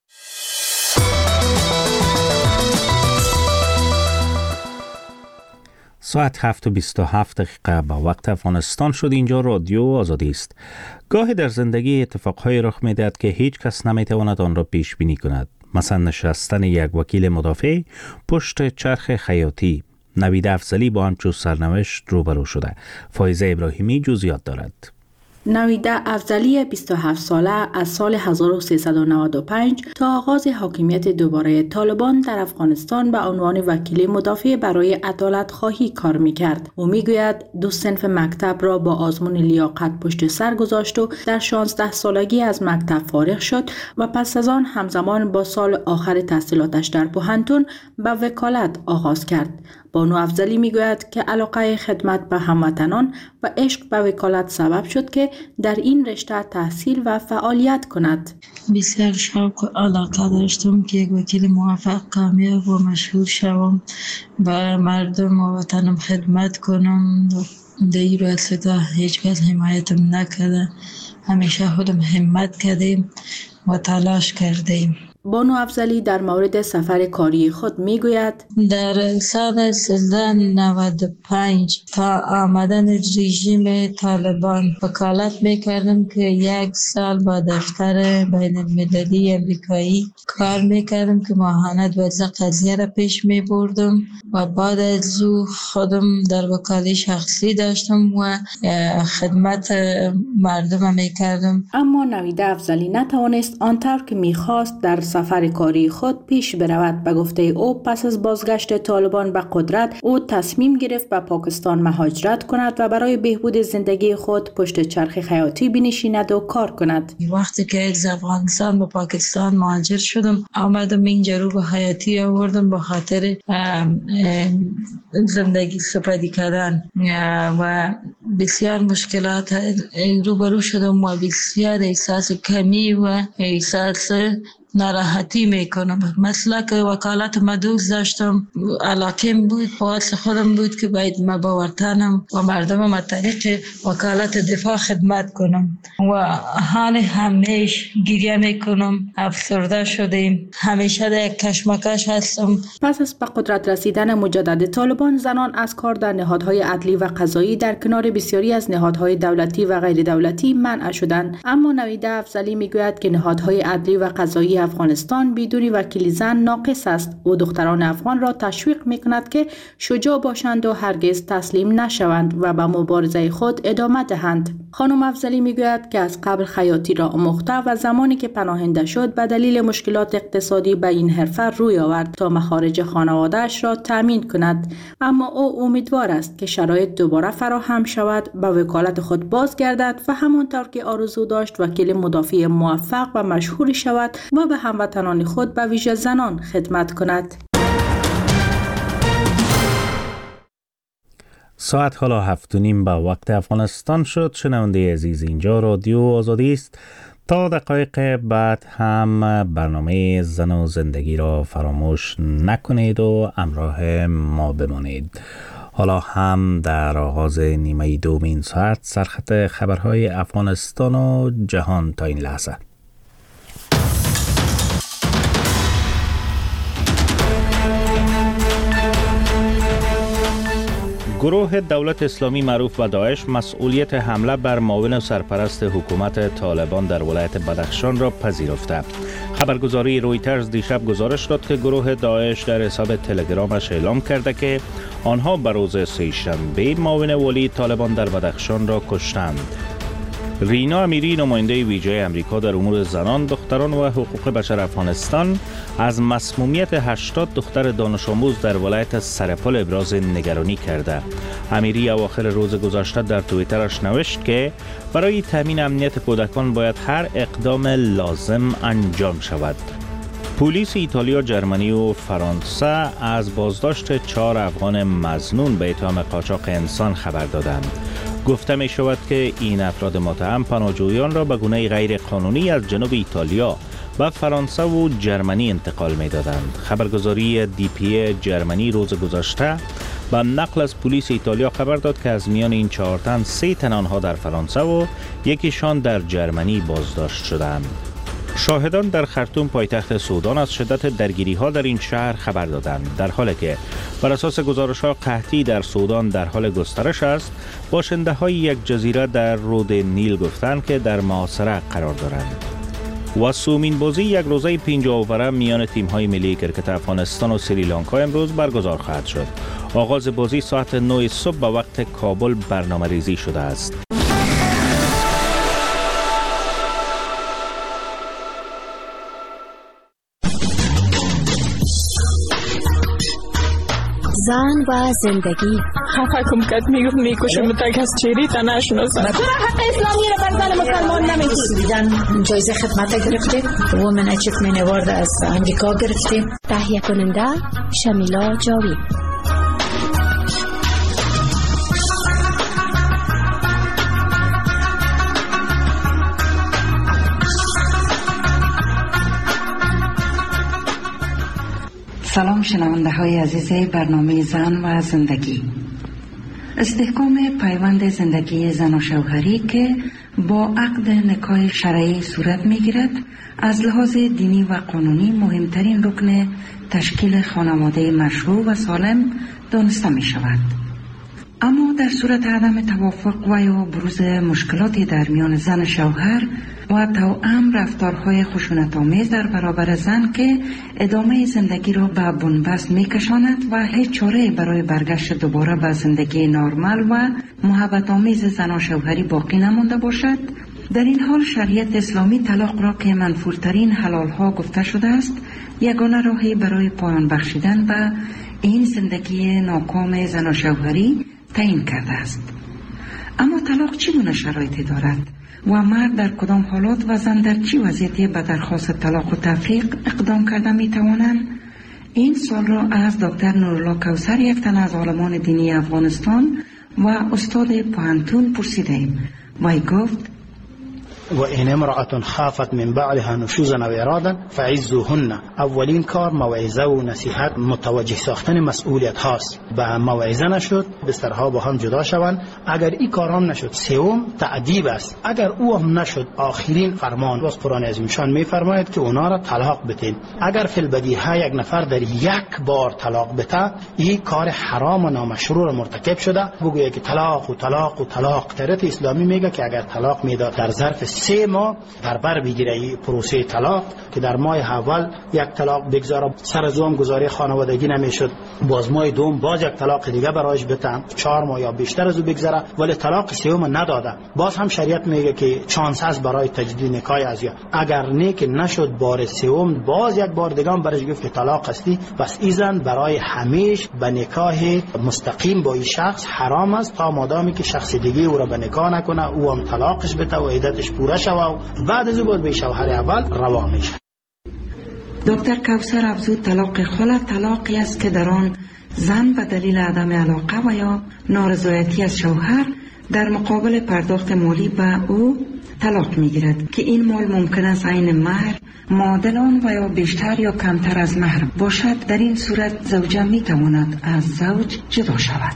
ساعت هفت و بیست و هفت دقیقه به وقت افغانستان شد. اینجا رادیو آزادی است. گاهی در زندگی اتفاقهای رخ می‌دهد که هیچ کس نمی‌تواند آن را پیش بینی کند. مثلا نشستن یک وکیل مدافع پشت چرخ خیاطی. نوید افضلی با همچون سرنوشت روبرو شده. فایزه ابراهیمی جزئیات دارد. نویده افضلی بیست و هفت ساله از سال هزار و سیصد و نود و پنج تا آغاز حاکمیت دوباره طالبان در افغانستان به عنوان وکیل مدافع برای عدالت خواهی کار میکرد. او میگوید دو صنف مکتب را با آزمون لیاقت پشت سر گذاشت و در شانزده سالگی از مکتب فارغ شد و پس از آن همزمان با سال آخر تحصیلاتش در پوهنتون به وکالت آغاز کرد. بانو افضلی میگوید که علاقه خدمت به هموطنان و عشق به وکالت سبب شد که در این رشته تحصیل و فعالیت کند. بسیار شوق و علاقه داشتم که یک وکیل موفق، کامیاب و مشهور شوم، به مردم و وطنم خدمت کنم. در این راستا هیچ کس حمایتم نکرده، همیشه خودم همت کردیم و تلاش کردیم. بانو افضلی در مورد سفر کاری خود میگوید در سال سیزده نود و پنج تا آمدن رژیم طالبان وکالت میکردم که یک سال با دفتر بین المللی امریکایی کار میکردم که ماهانه دوازده قضیه را پیش میبردم و بعد از او خودم در وکالی شخصی داشتم و خدمت مردم میکردم. اما نوید افضلی نتوانست آنطور که میخواست در سفر کاری خود پیش برود. به گفته او پس از بازگشت طالبان به قدرت او تصمیم گرفت به پاکستان مهاجرت کند و برای بهبود زندگی خود پشت چرخ خیاطی بنشیند و کار کند. وقتی که از افغانستان به پاکستان مهاجر شدم، آمدم اینجا رو به حیاتی آوردم به خاطر زندگی سپری کردن و بسیار مشکلات روبرو شدم و بسیار احساس کمی و احساس ناراحتی میکنم. مثلا که وکالت مدوز داشتم، علاقم بود، پاس خودم بود که باید ما با وطنم و مردمم از طریق وکالت دفاع خدمت کنم و حال همیشه گریه میکنم. افسرده شدیم، همیشه در یک کشمکش هستم. پس از به قدرت رسیدن مجدد طالبان، زنان از کار در نهادهای عدلی و قضایی در کنار بسیاری از نهادهای دولتی و غیر دولتی منع شدند. اما نویده افضلی میگوید که نهادهای عدلی و قضایی افغانستان بدون وکیل زن ناقص است و دختران افغان را تشویق میکند که شجاع باشند و هرگز تسلیم نشوند و به مبارزه خود ادامه دهند. خانم افضلی میگوید که از قبل خیاطی را آموخته و زمانی که پناهنده شد به دلیل مشکلات اقتصادی به این حرفه روی آورد تا مخارج خانواده‌اش را تامین کند، اما او امیدوار است که شرایط دوباره فراهم شود، به وکالت خود بازگردد و همانطور که آرزو داشت وکیل مدافع موفق و مشهور شود و به هموطنان خود به ویژه زنان خدمت کند. ساعت حالا هفت و نیم به وقت افغانستان شد. شنونده عزیز، اینجا رادیو آزادی است. تا دقایق بعد هم برنامه زن و زندگی را فراموش نکنید و همراه ما بمانید. حالا هم در آغاز نیمه دوم این ساعت سرخط خبرهای افغانستان و جهان تا این لحظه. گروه دولت اسلامی معروف به داعش مسئولیت حمله بر معاون سرپرست حکومت طالبان در ولایت بدخشان را پذیرفته. خبرگزاری رویترز دیشب گزارش داد که گروه داعش در حساب تلگرامش اعلام کرده که آنها بر روز سه‌شنبه معاون ولی طالبان در بدخشان را کشتند. رینا امیری، نماینده ویژه امریکا در امور زنان، دختران و حقوق بشر افغانستان، از مسمومیت هشتاد دختر دانش آموز در ولایت سرپل ابراز نگرانی کرده. امیری اواخر روز گذشته در توییترش نوشت که برای تامین امنیت کودکان باید هر اقدام لازم انجام شود. پلیس ایتالیا، جرمنی و فرانسه از بازداشت چهار افغان مظنون به اتهام قاچاق انسان خبر دادند. گفته می شود که این افراد متهم پناهجویان را به گونه غیر قانونی از جنوب ایتالیا به فرانسه و جرمنی انتقال می دادند. خبرگزاری دی پی جرمنی روز گذشته به نقل از پلیس ایتالیا خبر داد که از میان این چهار تن سه تن آنها در فرانسه و یکیشان در جرمنی بازداشت شدند. شاهدان در خرطوم پایتخت سودان از شدت درگیری ها در این شهر خبر دادند، در حالی که بر اساس گزارش ها قحطی در سودان در حال گسترش است. باشنده های یک جزیره در رود نیل گفتند که در محاصره قرار دارند. و سومین بازی یک روزه پنجاه اووره میان تیم های ملی کرکت افغانستان و سریلانکا امروز برگزار خواهد شد. آغاز بازی ساعت نه صبح به وقت کابل برنامه ریزی شده است. زن و زندگی. خفه کم کت میگفت میکشم تک از چیری تا نشناسم. چرا حق اسلامی رو بر زن مسلمان نمیدید؟ دیدن جایزه خدمت گرفتیم. وومن اچیومنت اوارد از امریکا گرفتیم. تهیه کننده شمیلا جاوید. سلام شنونده های عزیز برنامه زن و زندگی. استحکام پیوند زندگی زن و شوهری که با عقد نکاح شرعی صورت می گیرد از لحاظ دینی و قانونی مهمترین رکن تشکیل خانواده مشروع و سالم دانسته می شود. اما در صورت عدم توافق و یا بروز مشکلاتی در میان زن و شوهر و توأم رفتارهای خشونت‌آمیز در برابر زن که ادامه زندگی را به بنبست می‌کشاند و هیچ چاره‌ای برای برگشت دوباره به زندگی نرمال و محبت‌آمیز زن و شوهری باقی نمانده باشد، در این حال شریعت اسلامی طلاق را که منفورترین حلال‌ها گفته شده است، یگانه راهی برای پایان بخشیدن به این زندگی ناکام زن و شوهری تعیین کرده است. اما طلاق چگونه شرایطی دارد و مرد در کدام حالات و زن در چی وضعیتی به درخواست طلاق و تفریق اقدام کرده می توانند؟ این سوال را از دکتر نورالله کوثر، یک تن از عالمان دینی افغانستان و استاد پوهنتون پرسیدیم. وی گفت: و این امرأة خافت من بعدها نشوزا و ارادا فعزوهن. اولین کار موعظه و نصیحت، متوجه ساختن مسئولیت هاست. به موعظه نشد بسترها با هم جدا شوند. اگر این کار هم نشد، سوم تعذیب است. اگر او هم نشد، آخرین فرمان از قرآن عظیم شان میفرماید که اونا را طلاق بدین. اگر فی البدیهه یک نفر در یک بار طلاق بده، این کار حرام و نامشروع را مرتکب شده. بگویه که طلاق و طلاق و طلاق. شریعت اسلامی میگه که اگر طلاق میداد در ظرف سه ماه در بر بگیره این پروسه طلاق، که در ماه اول یک طلاق بگذاره، سر از اون گزاری خانوادگی نمیشد، باز ماه دوم باز یک طلاق دیگه برایش بتم، چهار ماه یا بیشتر از او بگذره ولی طلاق سوم نداده، باز هم شریعت میگه که چانس هست برای تجدید نکاح از یا. اگر نیک نشد بار سوم، باز یک بار دیگه هم برش گفت که طلاق هستی، بس ایزن برای همیشه به نکاح مستقیم با این شخص حرام است، تا مادامی که شخص دیگه او را به نکاح نکنه، او هم طلاقش بده و عدتش پوره شوه و بعد از او باید به شوهر اول روا میشه. دکتر کوثر افزود طلاق خلع طلاقی است که در آن زن به دلیل عدم علاقه و یا نارضایتی از شوهر در مقابل پرداخت مالی به او طلاق میگیرد که این مال ممکن است عین مهر، معادل آن و یا بیشتر یا کمتر از مهر باشد. در این صورت زوجه میتواند از زوج جدا شود.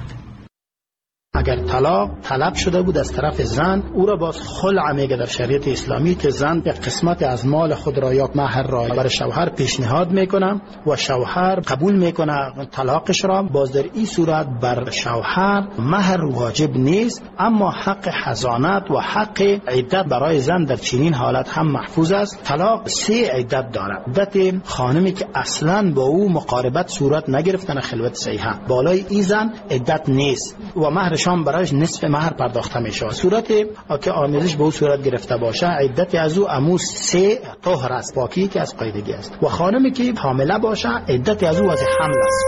اگر طلاق طلب شده بود از طرف زن، او را باز خلع میگه در شریعت اسلامی، که زن یک قسمت از مال خود را یا مهر را برای شوهر پیشنهاد میکنه و شوهر قبول میکنه طلاقش را. باز در این صورت بر شوهر مهر واجب نیست، اما حق حضانت و حق عدت برای زن در چنین حالت هم محفوظ است. طلاق سه عدت داره. عدت خانمی که اصلا با او مقاربت صورت نگرفتن خلوت صحیحه، بالای این زن عدت نیست و مهر شام برایش نصف مهر پرداخته میشه. صورت که آمیزش به او صورت گرفته باشه، عدت از او امو سه طهر است، پاکی که از قاعدگی است. و خانمی که حامله باشه، عدت از او از حمل است.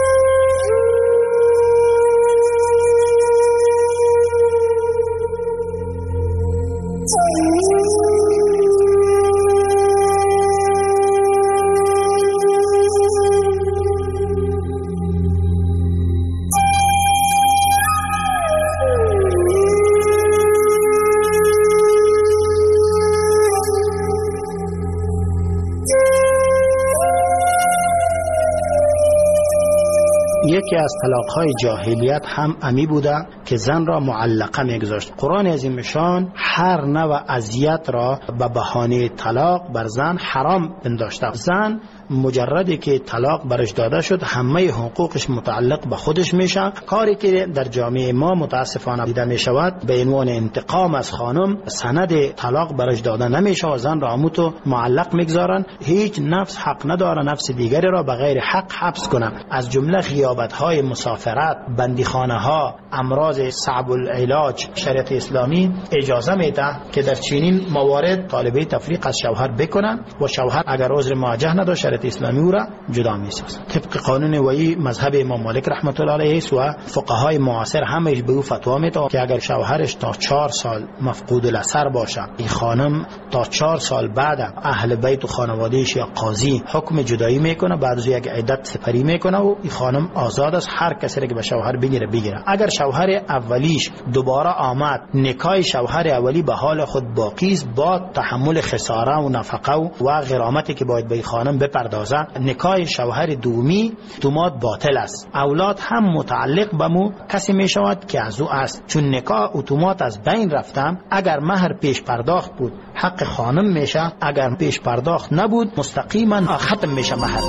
یکی از طلاق‌های جاهلیت هم امی بوده که زن را معلقه میگذاشت. قرآن عظیم شان هر نوع اذیت را به بهانه طلاق بر زن حرام پنداشته. زن مجردی که طلاق برش داده شد، همه حقوقش متعلق به خودش میشه. کاری که در جامعه ما متاسفانه دیده میشود، به عنوان انتقام از خانم سند طلاق برش داده نمیشه و زن را هموتو معلق میگذارن. هیچ نفس حق نداره نفس دیگری را به غیر حق حبس کنه. از جمله غیابت های مسافرت، بندیخانه ها، امراض صعب العلاج، شریعت اسلامی اجازه میده که در چنین موارد طالبه تفریق از شوهر بکنن و شوهر اگر عذر مواجه نداشت اسلامی او را جدا می‌سازد. طبق قانون وی مذهب امام مالک رحمت الله علیه و فقهای معاصر همش به او فتوا میده که اگر شوهرش تا چهار سال مفقود الاثر باشه، این خانم تا چهار سال بعد اهل بیت و خانواده‌اش یا قاضی حکم جدایی میکنه، بعد از یک عدت سپری میکنه و این خانم آزاد است. هر کسی که به شوهر بگیره بگیره. اگر شوهر اولیش دوباره آمد، نکاح شوهر اولی به حال خود باقی است، با تحمل خساره و نفقه و غرامتی که باید به این خانم بپردازه. نکاح شوهر دومی اتومات باطل است. اولاد هم متعلق به مو کسی می شود که از او است، چون نکاح اتومات از بین رفتم. اگر مهر پیش پرداخت بود حق خانم میشه، اگر پیش پرداخت نبود مستقیما ختم میشه مهر.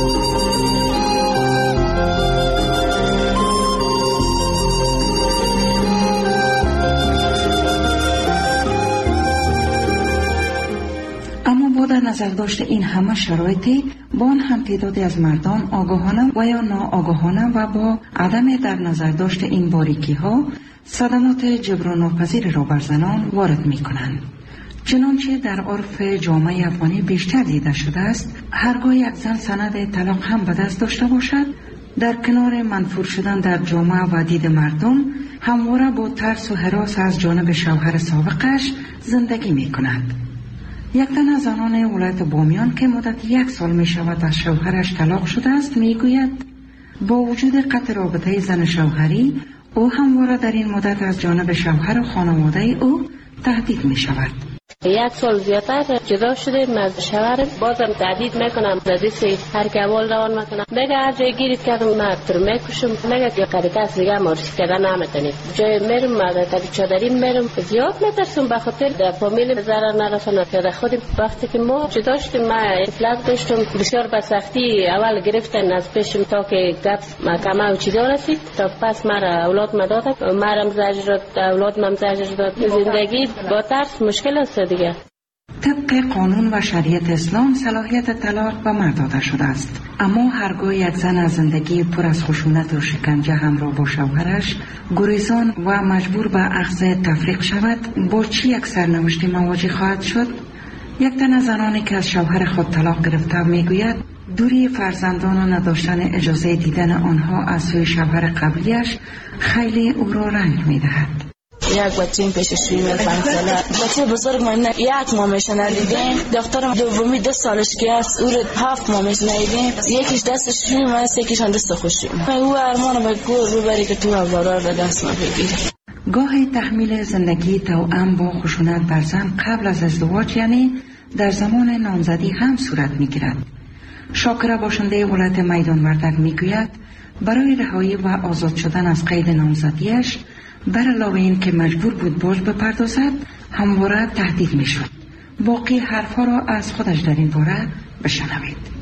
در نظر داشته این همه شرایطی، با آن هم تعدادی از مردان آگاهانه و یا ناآگاهانه و با عدم در نظر داشته این باریکی ها صدمات جبران ناپذیر را بر زنان وارد می کنند. چنانچه در عرف جامعه افغانی بیشتر دیده شده است، هرگاه یک زن سند طلاق هم به دست داشته باشد، در کنار منفور شدن در جامعه و دید مردم، همواره با ترس و هراس از جانب شوهر سابقش زندگی می کند. یک تن از زنان ولایت بامیان که مدت یک سال می شود از شوهرش طلاق شده است می گوید با وجود قطع رابطه زن شوهری، او همواره در این مدت از جانب شوهر و خانواده او تهدید می شود. یک سال زیادتر جدا شدیم از شوهرم. بازم تهدید میکنم دست هر که اول روان میکنم. میگه هر جای گیرید کردم من تو رو میکشم. میگه یا کاریکاس دیگه معرفی کردن نمیتونید. جای میرم من تا چادری میرم زیاد میترسم به خاطر در فامیل ضرر نرسونه. که خودم وقتی که ما جدا شدیم من افلاس داشتم بسیار به سختی اول گرفتن از پیشم تا که گپ محکمه و چیزا رسید تا پس مرا اولاد ما دادن. مرا زجر داد، اولاد ما زجر داد. زندگی با ترس مشکل است دیگه. طبق قانون و شریعت اسلام صلاحیت طلاق به مرد داده شده است، اما هرگاه یک زن از زندگی پر از خشونت و شکنجه همراه با شوهرش گریزان و مجبور به اخذ تفریق شود، با چی یک سرنوشتی مواجه خواهد شد؟ یک تن از زنانی که از شوهر خود طلاق گرفته میگوید دوری فرزندان و نداشتن اجازه دیدن آنها از سوی شوهر قبلیش خیلی او را رنج میدهد. یک بچه این پیش شویم پنج ساله بچه بزرگ من یک مامیش ندیدیم. دخترم دومی دو سالش که است او رو هفت مامیش ندیدیم. یکیش دست شویم است یکیش هم دست خوشیم. او ارمان به گور ببری که تو اولاد به دست ما بگیری. گاهی تحمیل زندگی توأم با خشونت بر زن قبل از ازدواج یعنی در زمان نامزدی هم صورت میگیرد. شاکره باشنده ولایت میدان وردک میگوید برای رهایی و آزاد شدن از قید نامزدیش بر علاوه این که مجبور بود باج بپردازد همواره تهدید میشد. باقی حرفها را از خودش در این باره بشنوید.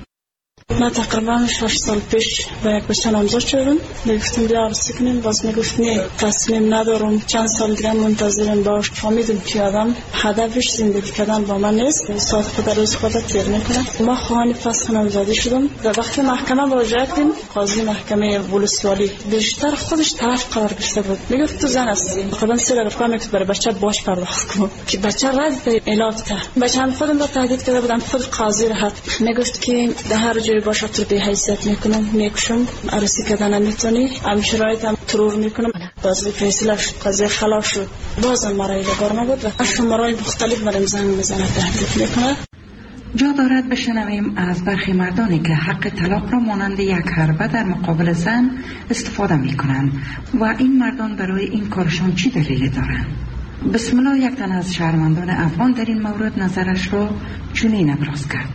من تقریبا شش سال پیش با یک بچه نامزد شدم. میگفتم بیا عروسی کنیم، باز میگفت نه تصمیم ندارم، چند سال دیگه منتظرم باش. فهمیدم که آدم هدفش زندگی کردن با من نیست، ساعت خود روز خود تیر میکنه. ما خواهان فسخ نامزدی شدم. در وقتی محکمه مراجعه کردیم قاضی محکمه ولسوالی بیشتر خودش طرف قرار گرفته بود. میگفت تو زن هستی، خودم سه هزار تومان میگفت برای بچه باش پرداخت کن که بچه رد به علاج کرد. بچه هم خودم را تهدید کرده بودم. خود قاضی راحت میگفت که در هر جای باشه تو به حیثیت میکنم میکشم، عروسی کردن نمیتونی، هم شرایط هم ترور میکنم. باز فیصله شد، قضیه خلاص شد. بازم مرای لگار نبود و هشت مرای مختلف برای زن میزنه تهدید میکنه. جا دارد بشنویم از برخی مردانی که حق طلاق را مانند یک حربه در مقابل زن استفاده میکنند و این مردان برای این کارشان چی دلیلی دارند. بسم الله یک تن از شهروندان افغان در این مورد نظرش را چنین ابراز کرد.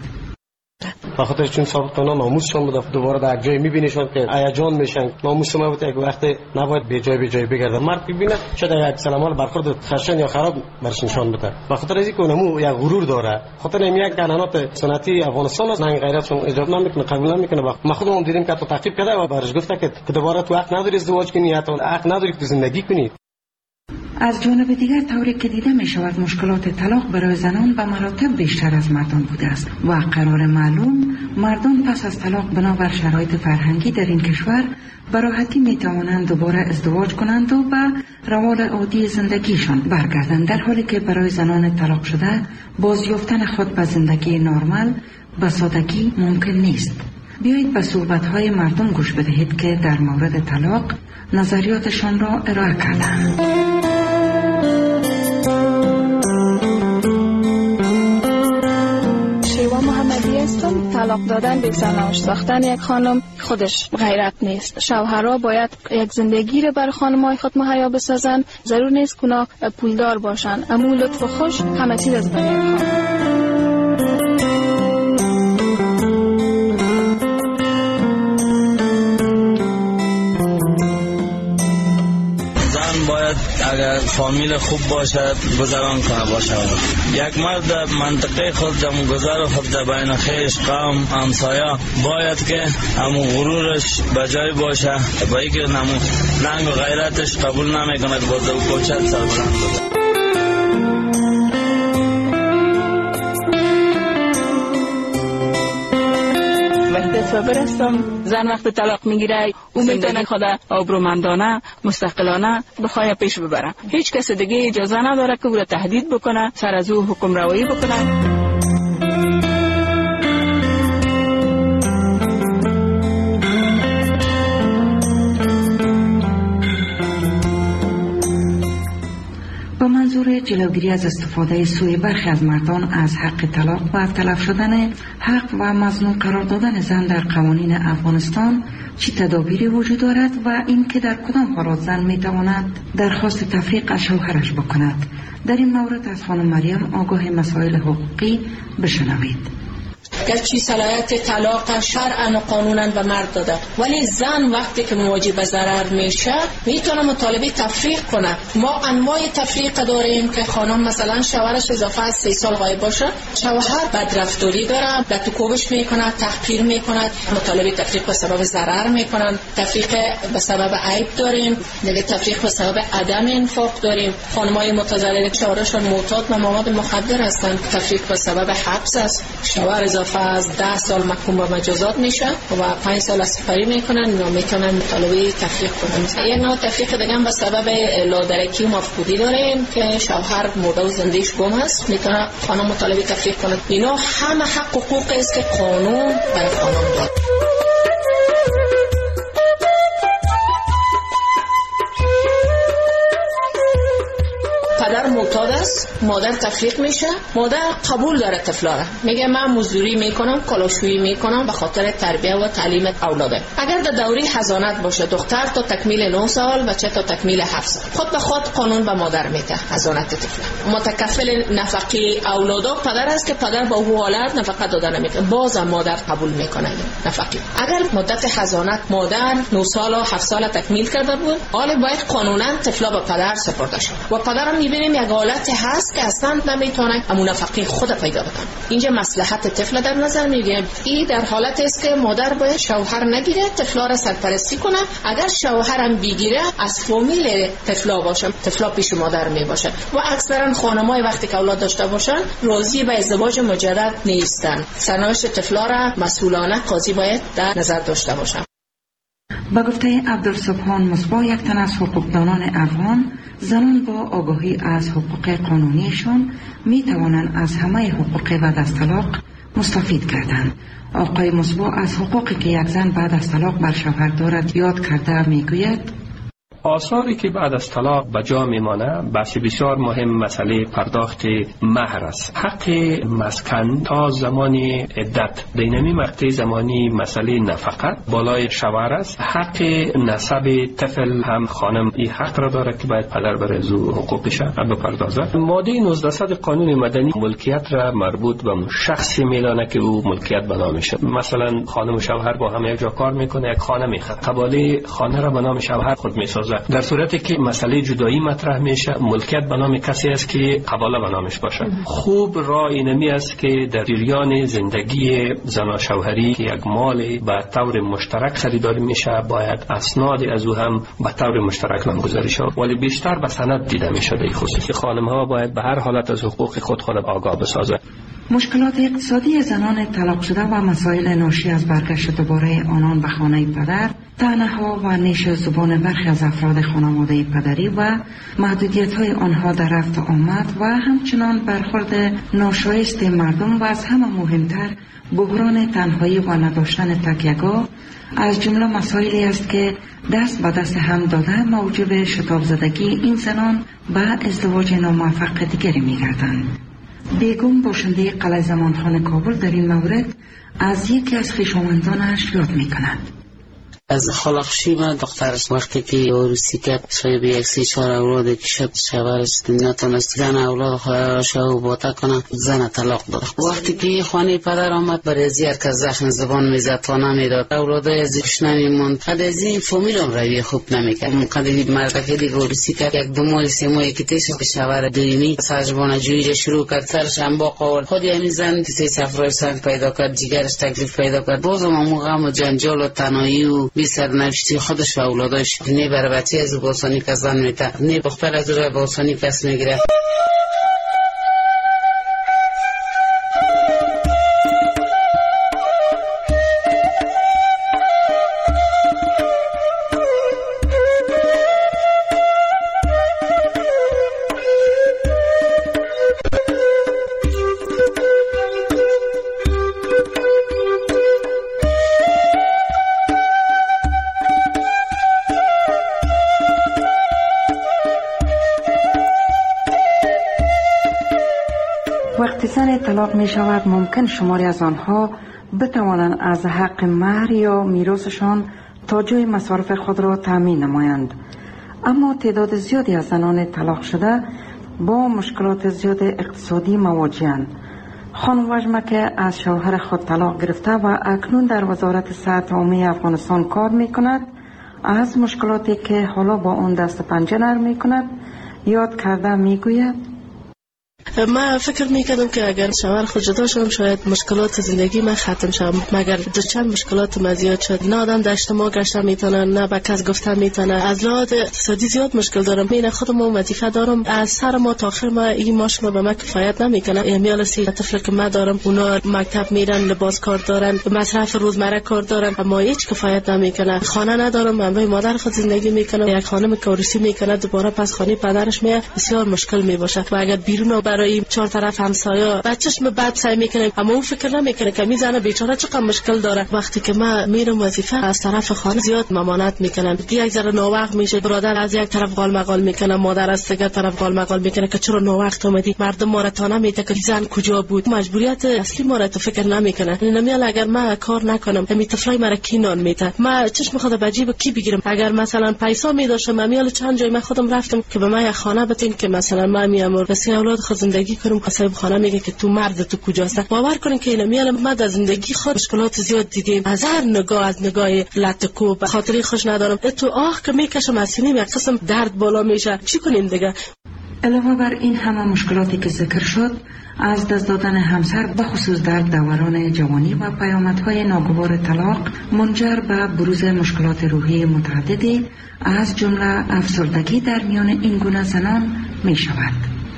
بخاطر چون ثابت کنن ناموسشون بود، دوباره در جای میبینیشون که هیجان میشن. ناموس ما بود یک وقت نباید به جای به جای بگرده. مرد ببینه شاید یک سلامال برخورد خشن یا خراب برش نشان بده. بخاطر از اینکه اونمو یک غرور داره. خاطر این یک قانونات سنتی افغانستان از ننگ غیرتشون اجازه نمیکنه، قبول نمیکنه. ما خودمون دیدیم که تو تعقیب کرده و برش گفته که دوباره تو حق نداری ازدواج کنی یا تو حق نداری که زندگی کنی. از جانب دیگر طوری که دیده می شود مشکلات طلاق برای زنان به مراتب بیشتر از مردان بوده است و قرار معلوم مردان پس از طلاق بنابر شرایط فرهنگی در این کشور به راحتی می توانند دوباره ازدواج کنند و به روال عادی زندگیشان برگردند، در حالی که برای زنان طلاق شده بازیافتن خود به زندگی نرمال به سادگی ممکن نیست. بیایید به صحبت‌های مردم گوش بدهید که در مورد طلاق نظریاتشان را ارائه کردند. طلاق دادن به زناش ساختن یک خانم خودش غیرت نیست. شوهرها باید یک زندگی رو بر خانم‌های خود مهیا بسازن. ضرور نیست که اونا پولدار باشن، اما لطف و خوش همه چیز از بین خانم. باید اگر فامیل خوب باشد گذران کنه باشه. یک مرد منطقه خود جمع گذار خود در بین خیش قوم همسایه باید که همون غرورش بجای باشه، با اینکه نمو رنگ و غیرتش قبول نمیکنه که باز او کوچت سربلند بوده. و برستم زن وقت طلاق میگیره او میتونه خود آبرومندانه مستقلانه بخواه پیش ببره. هیچ کس دیگه اجازه نداره که او را تهدید بکنه، سر از او حکم روایی بکنه. با منظور جلوگیری از استفاده سوی برخی از مردان از حق طلاق و تلف شدن حق و مظنون قرار دادن زن در قوانین افغانستان چه تدابیری وجود دارد و این که در کدام حالات زن می تواند درخواست تفریق از شوهرش بکند. در این مورد از خانم مریم آگاه مسائل حقوقی بشنوید. گرچه صلاحیت طلاق شرعاً و قانوناً به مرد داده، ولی زن وقتی که مواجه به ضرر میشه میتونه مطالبه تفریق کنه. ما انواع تفریق داریم که خانم مثلا شوهرش اضافه از سه سال غایب باشه، شوهر بدرفتاری داره، لطوکوبش میکنه، تحقیر میکنه، مطالبه تفریق به سبب ضرر میکنن. تفریق به سبب عیب داریم، دیگه تفریق به سبب عدم انفاق داریم. خانمای متزلزل که شوهرشون معتاد به مواد مخدر هستن، تفریق به سبب حبس است. شوهر اضافه از ده سال محکوم به مجازات میشه و پنج سال سپری میکنن و میتونن مطالبه تفریق کنن. یک نوع تفریق دیگه هم به سبب لادرکی و مفقودی داریم که شوهر مرده و زندگیش گم است، میتونه خانم مطالبه تفریق کنه. اینا همه حق و حقوقی است که قانون برای خانم داد. پدر معتاد است، مادر تفریق میشه، مادر قبول داره طفلا را، میگه من مزدوری میکنم، کلاشویی میکنم به خاطر تربیت و تعلیم اولاده. اگر در دوره حضانت باشه دختر تا تکمیل نه سال، بچه تا تکمیل هفت سال، خود به خود قانون به مادر میده حضانت طفل. متکفل نفقه اولادا پدر است که پدر با او حالت نفقه داده نمیکنه، باز مادر قبول میکنه نفقه. اگر مدت حضانت مادر نه سال و هفت سال تکمیل کرده بود، حالا باید قانونا طفلا به پدر سپرده شد و پدر میبینیم یک حالت هست که اصلا نمیتونه همون نفقه خود پیدا بکنه. اینجا مصلحت طفل در نظر میگیریم. این در حالت است که مادر باید شوهر نگیره، طفلا را سرپرستی کنه. اگر شوهر هم بگیره از فامیل طفلا باشه، طفلا پیش مادر می باشه و اکثرا خانمای وقتی که اولاد داشته باشن راضی به ازدواج مجدد نیستن. سرنوشت طفلا را مسئولانه قاضی باید در نظر داشته باشه. با گفته عبدالسبحان مصباح، یک تن از حقوقدانان افغان، زنان با آگاهی از حقوق قانونیشان می توانند از همه حقوق بعد از طلاق مستفید کردند. آقای مصباح از حقوقی که یک زن بعد از طلاق بر شوهر دارد یاد کرده می گوید: آثاری که بعد از طلاق به جا میمانه بحث بسیار مهم مسئله پرداخت مهر است. حق مسکن تا زمان عدت دینمی مقطع زمانی مسئله نفقه بالای شوهر است. حق نسب طفل هم خانم این حق را داره که باید پدر بر از حقوقش بپردازد. ماده نوزده صد قانون مدنی ملکیت را مربوط به شخصی میدانه که او ملکیت به نامشه. مثلا خانم و شوهر با هم یک جا کار میکنه، یک خانه میخره، قباله خانه را به نام شوهر خود میسازه. در صورتی که مسئله جدایی مطرح میشه، ملکیت به نام کسی است که قباله به نامش باشه. خوب راه اینمی است که در جریان زندگی زن و شوهری که یک مال به طور مشترک خریداری میشه، باید اسناد از او هم به طور مشترک نامگذاری شود، ولی بیشتر به سند دیده میشه. در خصوص خانم ها باید به هر حالت از حقوق خود خود آگاه بسازه. مشکلات اقتصادی زنان طلاق شده و مسائل ناشی از برگشت دوباره آنان به خانه پدر، طعنه‌ها و نیش زبان برخی از افراد خانواده پدری و محدودیت‌های آنها در رفت و آمد و همچنان برخورد ناشایست مردم و از همه مهمتر بحران تنهایی و نداشتن تکیه‌گاه از جمله مسائلی است که دست به دست هم داده موجب شتاب زدگی این زنان به ازدواج ناموفق دیگری می‌گردند. بیگم باشنده قلعه زمانخان کابل در این مورد از یکی از خویشاوندانش یاد می‌کند. از خلقشی من دخترش وقتی که عروسی کرد صاحب یک سی چهار اولاد که شد شوهرش نتونست زن اولاد خواهرش رو باطا کنه، زن طلاق داد. وقتی که خانه پدر آمد برای زیار که زخم زبان میزد تا نمیداد، اولادای ازش نمیموند. قد از این فامیل هم روی خوب نمیکرد. قد این مرد که دیگه عروسی کرد یک دو ماه سه ماه که تیش به شوهر دویمی سرجبان جویی شروع کرد، سرش هم با قول خودی همین زن که سه سفرای سنگ پیدا کرد، جگرش تکلیف پیدا کرد. بازم همون غم و جنجال و تنهایی و بی سرنوشتی خودش و اولادش نه بر بچه از باسانی که زن میته، نه دختر از روی باسانی کس میگیره. طلاق می شود ممکن شماری از آنها بتوانند از حق مهر یا میراثشان تا جای مصارف خود را تأمین نمایند. اما تعداد زیادی از زنان طلاق شده با مشکلات زیاد اقتصادی مواجهند. خانم وجمه که از شوهر خود طلاق گرفته و اکنون در وزارت صحت عمومی افغانستان کار می کند، از مشکلاتی که حالا با اون دست پنجه نرم می کند یاد کرده می گوید: من فکر میکردم که اگر شوهر خود جدا شدم شاید مشکلات زندگی من ختم شد، مگر دو چند مشکلات من زیاد شد. نه آدم در اجتماع گشتن میتونه، نه به کس گفتن میتونه. از لحاظ اقتصادی زیاد مشکل دارم. من خودم وظیفه دارم، از سر ما تا آخر ما این ماش ما به من کفایت نمیکنه. امیال سی طفل که من دارم اونا مکتب میرن، لباس کار دارن، مصرف روزمره کار دارن، اما هیچ کفایت نمیکنه. خانه ندارم، من با مادر خود زندگی میکنم. یک خانم که عروسی میکنه دوباره پس خانه پدرش میاد، بسیار مشکل میباشه. و اگر بیرون برای چهار طرف همسایه بچه‌ش به بعد سعی میکنه، اما اون فکر نمیکنه که میزنه بیچاره چقدر مشکل داره. وقتی که من میرم وظیفه از طرف خانه زیاد ممانعت میکنن، یک ذره ناوقت میشه، برادر از یک طرف قال مقال میکنه، مادر از دیگر طرف قال مقال میکنه که چرا ناوقت اومدی، مردم ما را تا نمیته که زن کجا بود. مجبوریت اصلی ما را تو فکر نمیکنه. نمیال اگر من کار نکنم همین طفلای مرا کی نان میته، من چشم خود به جیب کی بگیرم؟ اگر مثلا پیسا میداشم میال چند جای من خودم رفتم که به من یک خانه بتین که مثلا من میام واسه اولاد خود زندگی کنم. صاحب خانه میگه که تو مرد تو کجاست؟ باور کنین که اینا میال من در زندگی خود مشکلات زیاد دیدیم. از هر نگاه، از نگاه لطکو به خاطری خوش ندارم. تو آه که میکشم از سینه یک قسم درد بالا میشه. چی کنیم دیگه؟ علاوه بر این همه مشکلاتی که ذکر شد، از دست دادن همسر به خصوص در دوران جوانی و پیامدهای ناگوار طلاق منجر به بروز مشکلات روحی متعددی از جمله افسردگی در میان این گونه زنان می شود.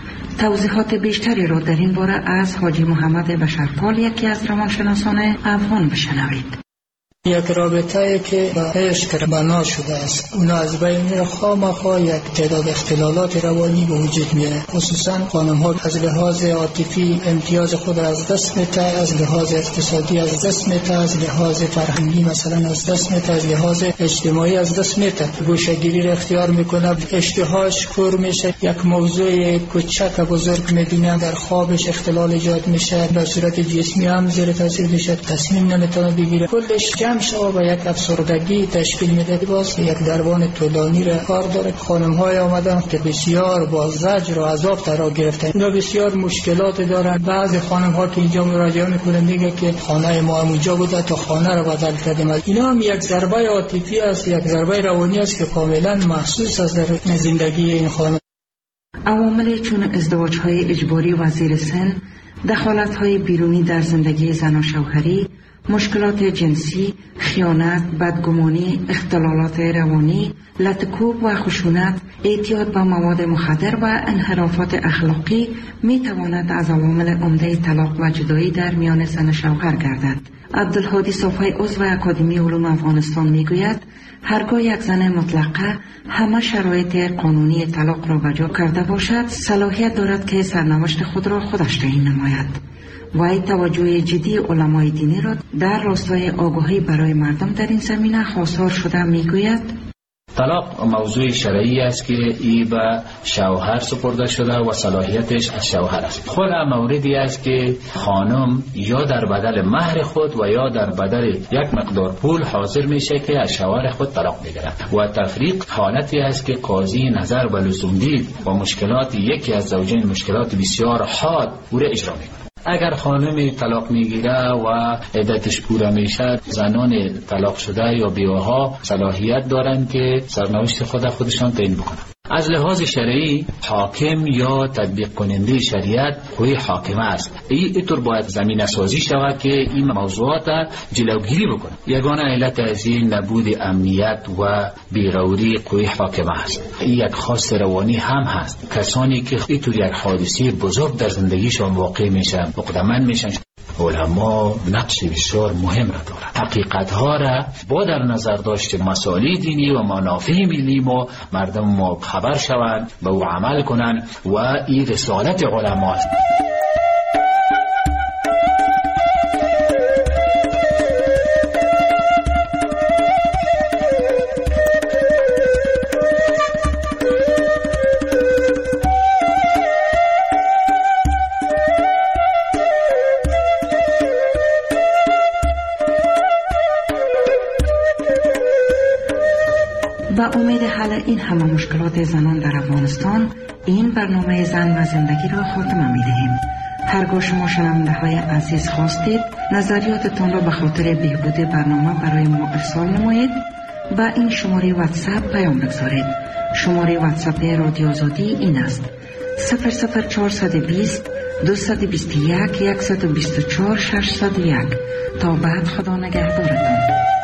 توضیحات بیشتری را در این باره از حاجی محمد بشرپال، یکی از روانشناسان افغان، بشنوید. یک رابطه که با عشق بنا شده است، اونا از بین میره. خواه‌مخواه یک تعداد اختلالات روانی به وجود میاره. خصوصا خانم ها از لحاظ عاطفی امتیاز خود از دست میده، از لحاظ اقتصادی از دست میده، از لحاظ فرهنگی مثلا از دست میده، از لحاظ اجتماعی از دست میده. گوشه‌گیری را اختیار میکنه، اشتهاش کور میشه، یک موضوع کوچک بزرگ میبینه، در خوابش اختلال ایجاد میشه، به صورت جسمی هم زیر تاثیر میشه، تصمیم نمیتونه بگیره. کلش شما با یک افسردگی تشکیل میده. باز یک درمان طولانی را کار داره. خانم های آمدن که بسیار با زجر و عذاب ترا گرفتن، اینا بسیار مشکلات دارن. بعضی خانم ها که اینجا مراجعه میکنن میگه که خانه ما اونجا بوده تا خانه رو بدل کردیم. اینا هم یک ضربه عاطفی است، یک ضربه روانی است که کاملا محسوس است در زندگی این خانم. عوامل چون ازدواج های اجباری و زیر سن، دخالت های بیرونی در زندگی زن و شوهری، مشکلات جنسی، خیانت، بدگمانی، اختلالات روانی، لطکوب و خشونت، اعتیاد به مواد مخدر و انحرافات اخلاقی می تواند از عوامل عمده طلاق و جدایی در میان زن و شوهر گردد. عبدالهادی صافی، عضو اکادمی علوم افغانستان، می گوید هرگاه یک زن مطلقه همه شرایط قانونی طلاق را بجا کرده باشد، صلاحیت دارد که سرنوشت خود را خودش تعیین نماید. وی توجه جدی علمای دینی را در راستای آگاهی برای مردم در این زمینه خواستار شده. میگوید طلاق موضوع شرعی است که ای به شوهر سپرده شده و صلاحیتش از شوهر است. خود موردی است که خانم یا در بدل مهر خود و یا در بدل یک مقدار پول حاضر میشه که از شوهر خود طلاق بگیرد و تفریق حالتی است که قاضی نظر به لزوم دید و مشکلات یکی از زوجین مشکلات بسیار حاد او را اجرا میکنه. اگر خانم طلاق میگیره و عدتش پوره میشه، زنان طلاق شده یا بیوه‌ها صلاحیت دارند که سرنوشت خود خودشان تعیین بکنن. از لحاظ شرعی حاکم یا تطبیق کننده شریعت کوی حاکمه است. این اینطور باید زمینه سازی شود که این موضوعات جلوگیری بکنه. یگانه علت از این نبود امنیت و بی‌غوری کوی حاکمه است. این یک خواست روانی هم هست. کسانی که اینطور یک حادثه بزرگ در زندگیشان واقع میشن، مقدمن میشن، علما نقش بسیار مهم را دارند. حقیقت ها را با در نظر داشت مسائل دینی و منافع ملی ما مردم ما خبر شوند، به او عمل کنند و این رسالت علما است. به امید حل این همه مشکلات زنان در افغانستان این برنامه زن و زندگی را خاتمه می دهیم. هرگاه شما شنونده های عزیز خواستید نظریاتتان را به خاطر بهبود برنامه برای ما ارسال نمایید، با این شماره واتساپ پیام بگذارید. شماره واتساپ رادیو آزادی این است: صفر صفر چهارصد و بیست دویست و بیست و یک صد و بیست و چهار ششصد و یک. تا بعد خدا نگهدارتان.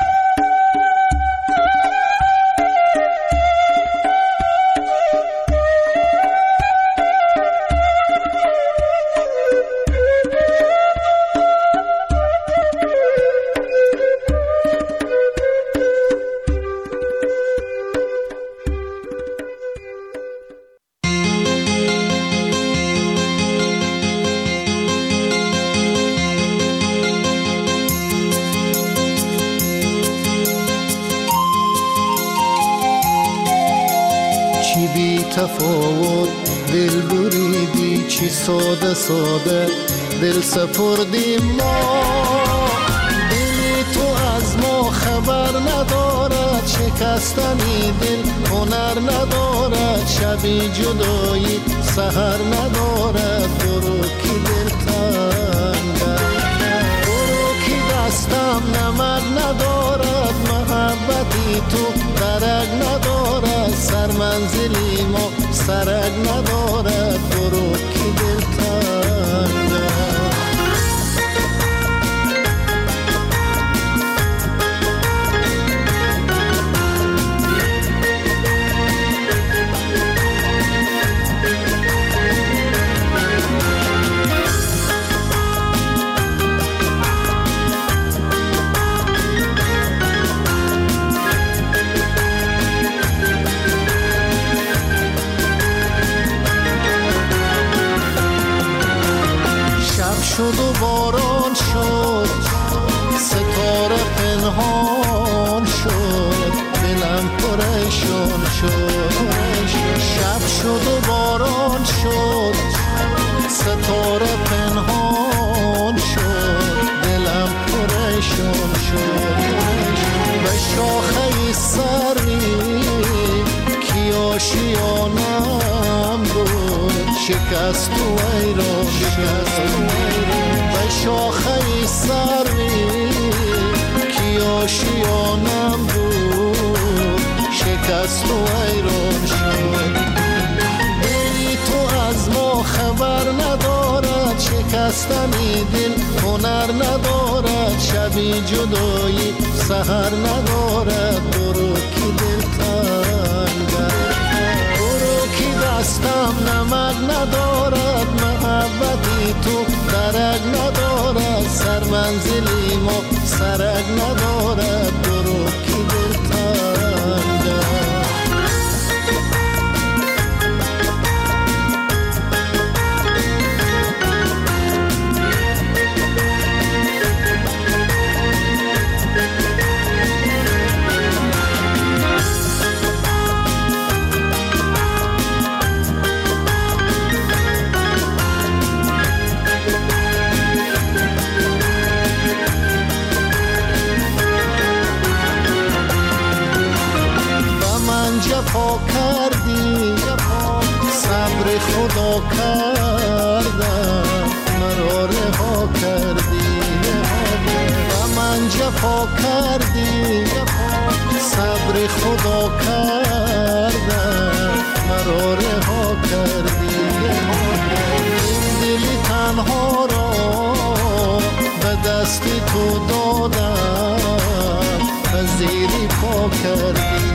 تفاوت دل بریدی، چی ساده ساده دل سپردیم ما. دل تو از ما خبر ندارد، شکستنی دل هنر ندارد. شبی جدایی سحر ندارد، برو کی دل تنگه، برو کی دستم نمک ندارد. محبتی تو درک ندارد، سر منزلی ما سرک ندارد. برو کی دل تنگه. شد و باران شد، ستاره پنهان شد، دلم پریشان شد. شب شد و باران شد، ستاره پنهان شد، دلم پریشان شد. به شاخه سری کی آشیانم بود، شکست و ایران شد. به شاخه سری کی آشیانم بود، شکست و ایران شد. دلی تو از ما خبر ندارد، شکستنی دل هنر ندارد. شبی جدایی سحر ندارد، برو کی دل تنگه، برو کی دستم نمک ندارد. محبتی تو درک ندارد، سر منزلی ما سرک ندارد. برو کی دل تنگه. جفا کردی، صبر خدا کردم، مرا رها کردی. و من جفا کردی، صبر خدا کردم، مرا رها کردی. این دلی تنها را به دستی تو دادم، پذیری پا کردی.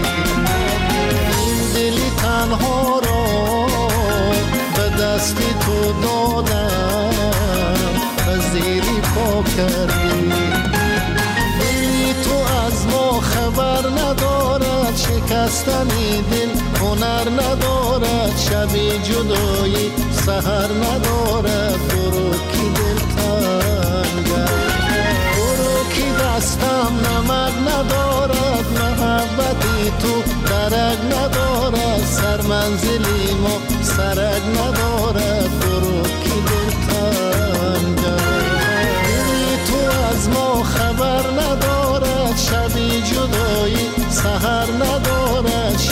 دلی تنها را به دستی تو دادم، پذیری پا کردی. دلی تو از ما خبر ندارد، شکستنی دل هنر ندارد. شبی جدایی سحر ندارد، برو کی دل تنگه، برو کی دستم نمک ندارد. محبتی تو درک ندارد، سر منزلی ما سرک ندارد. برو کی دل تنگه، دلی تو از ما خبر ندارد. شبی جدایی سحر ندارد،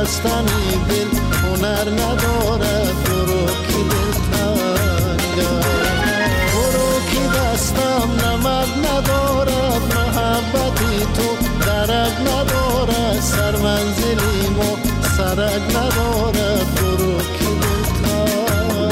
بستنی دل هنر ندارد برو که دل تنگ برو که دستم نمد ندارد محبتی تو درک ندارد سر منزلی ما سرک ندارد برو که دل تنگ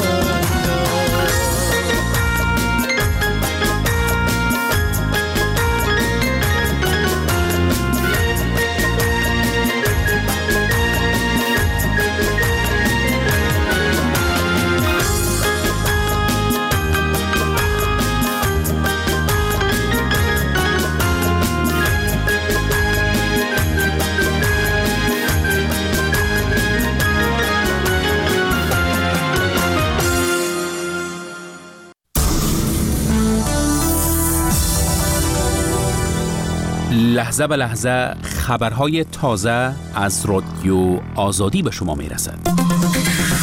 لحظه به لحظه خبرهای تازه از رادیو آزادی به شما میرسد.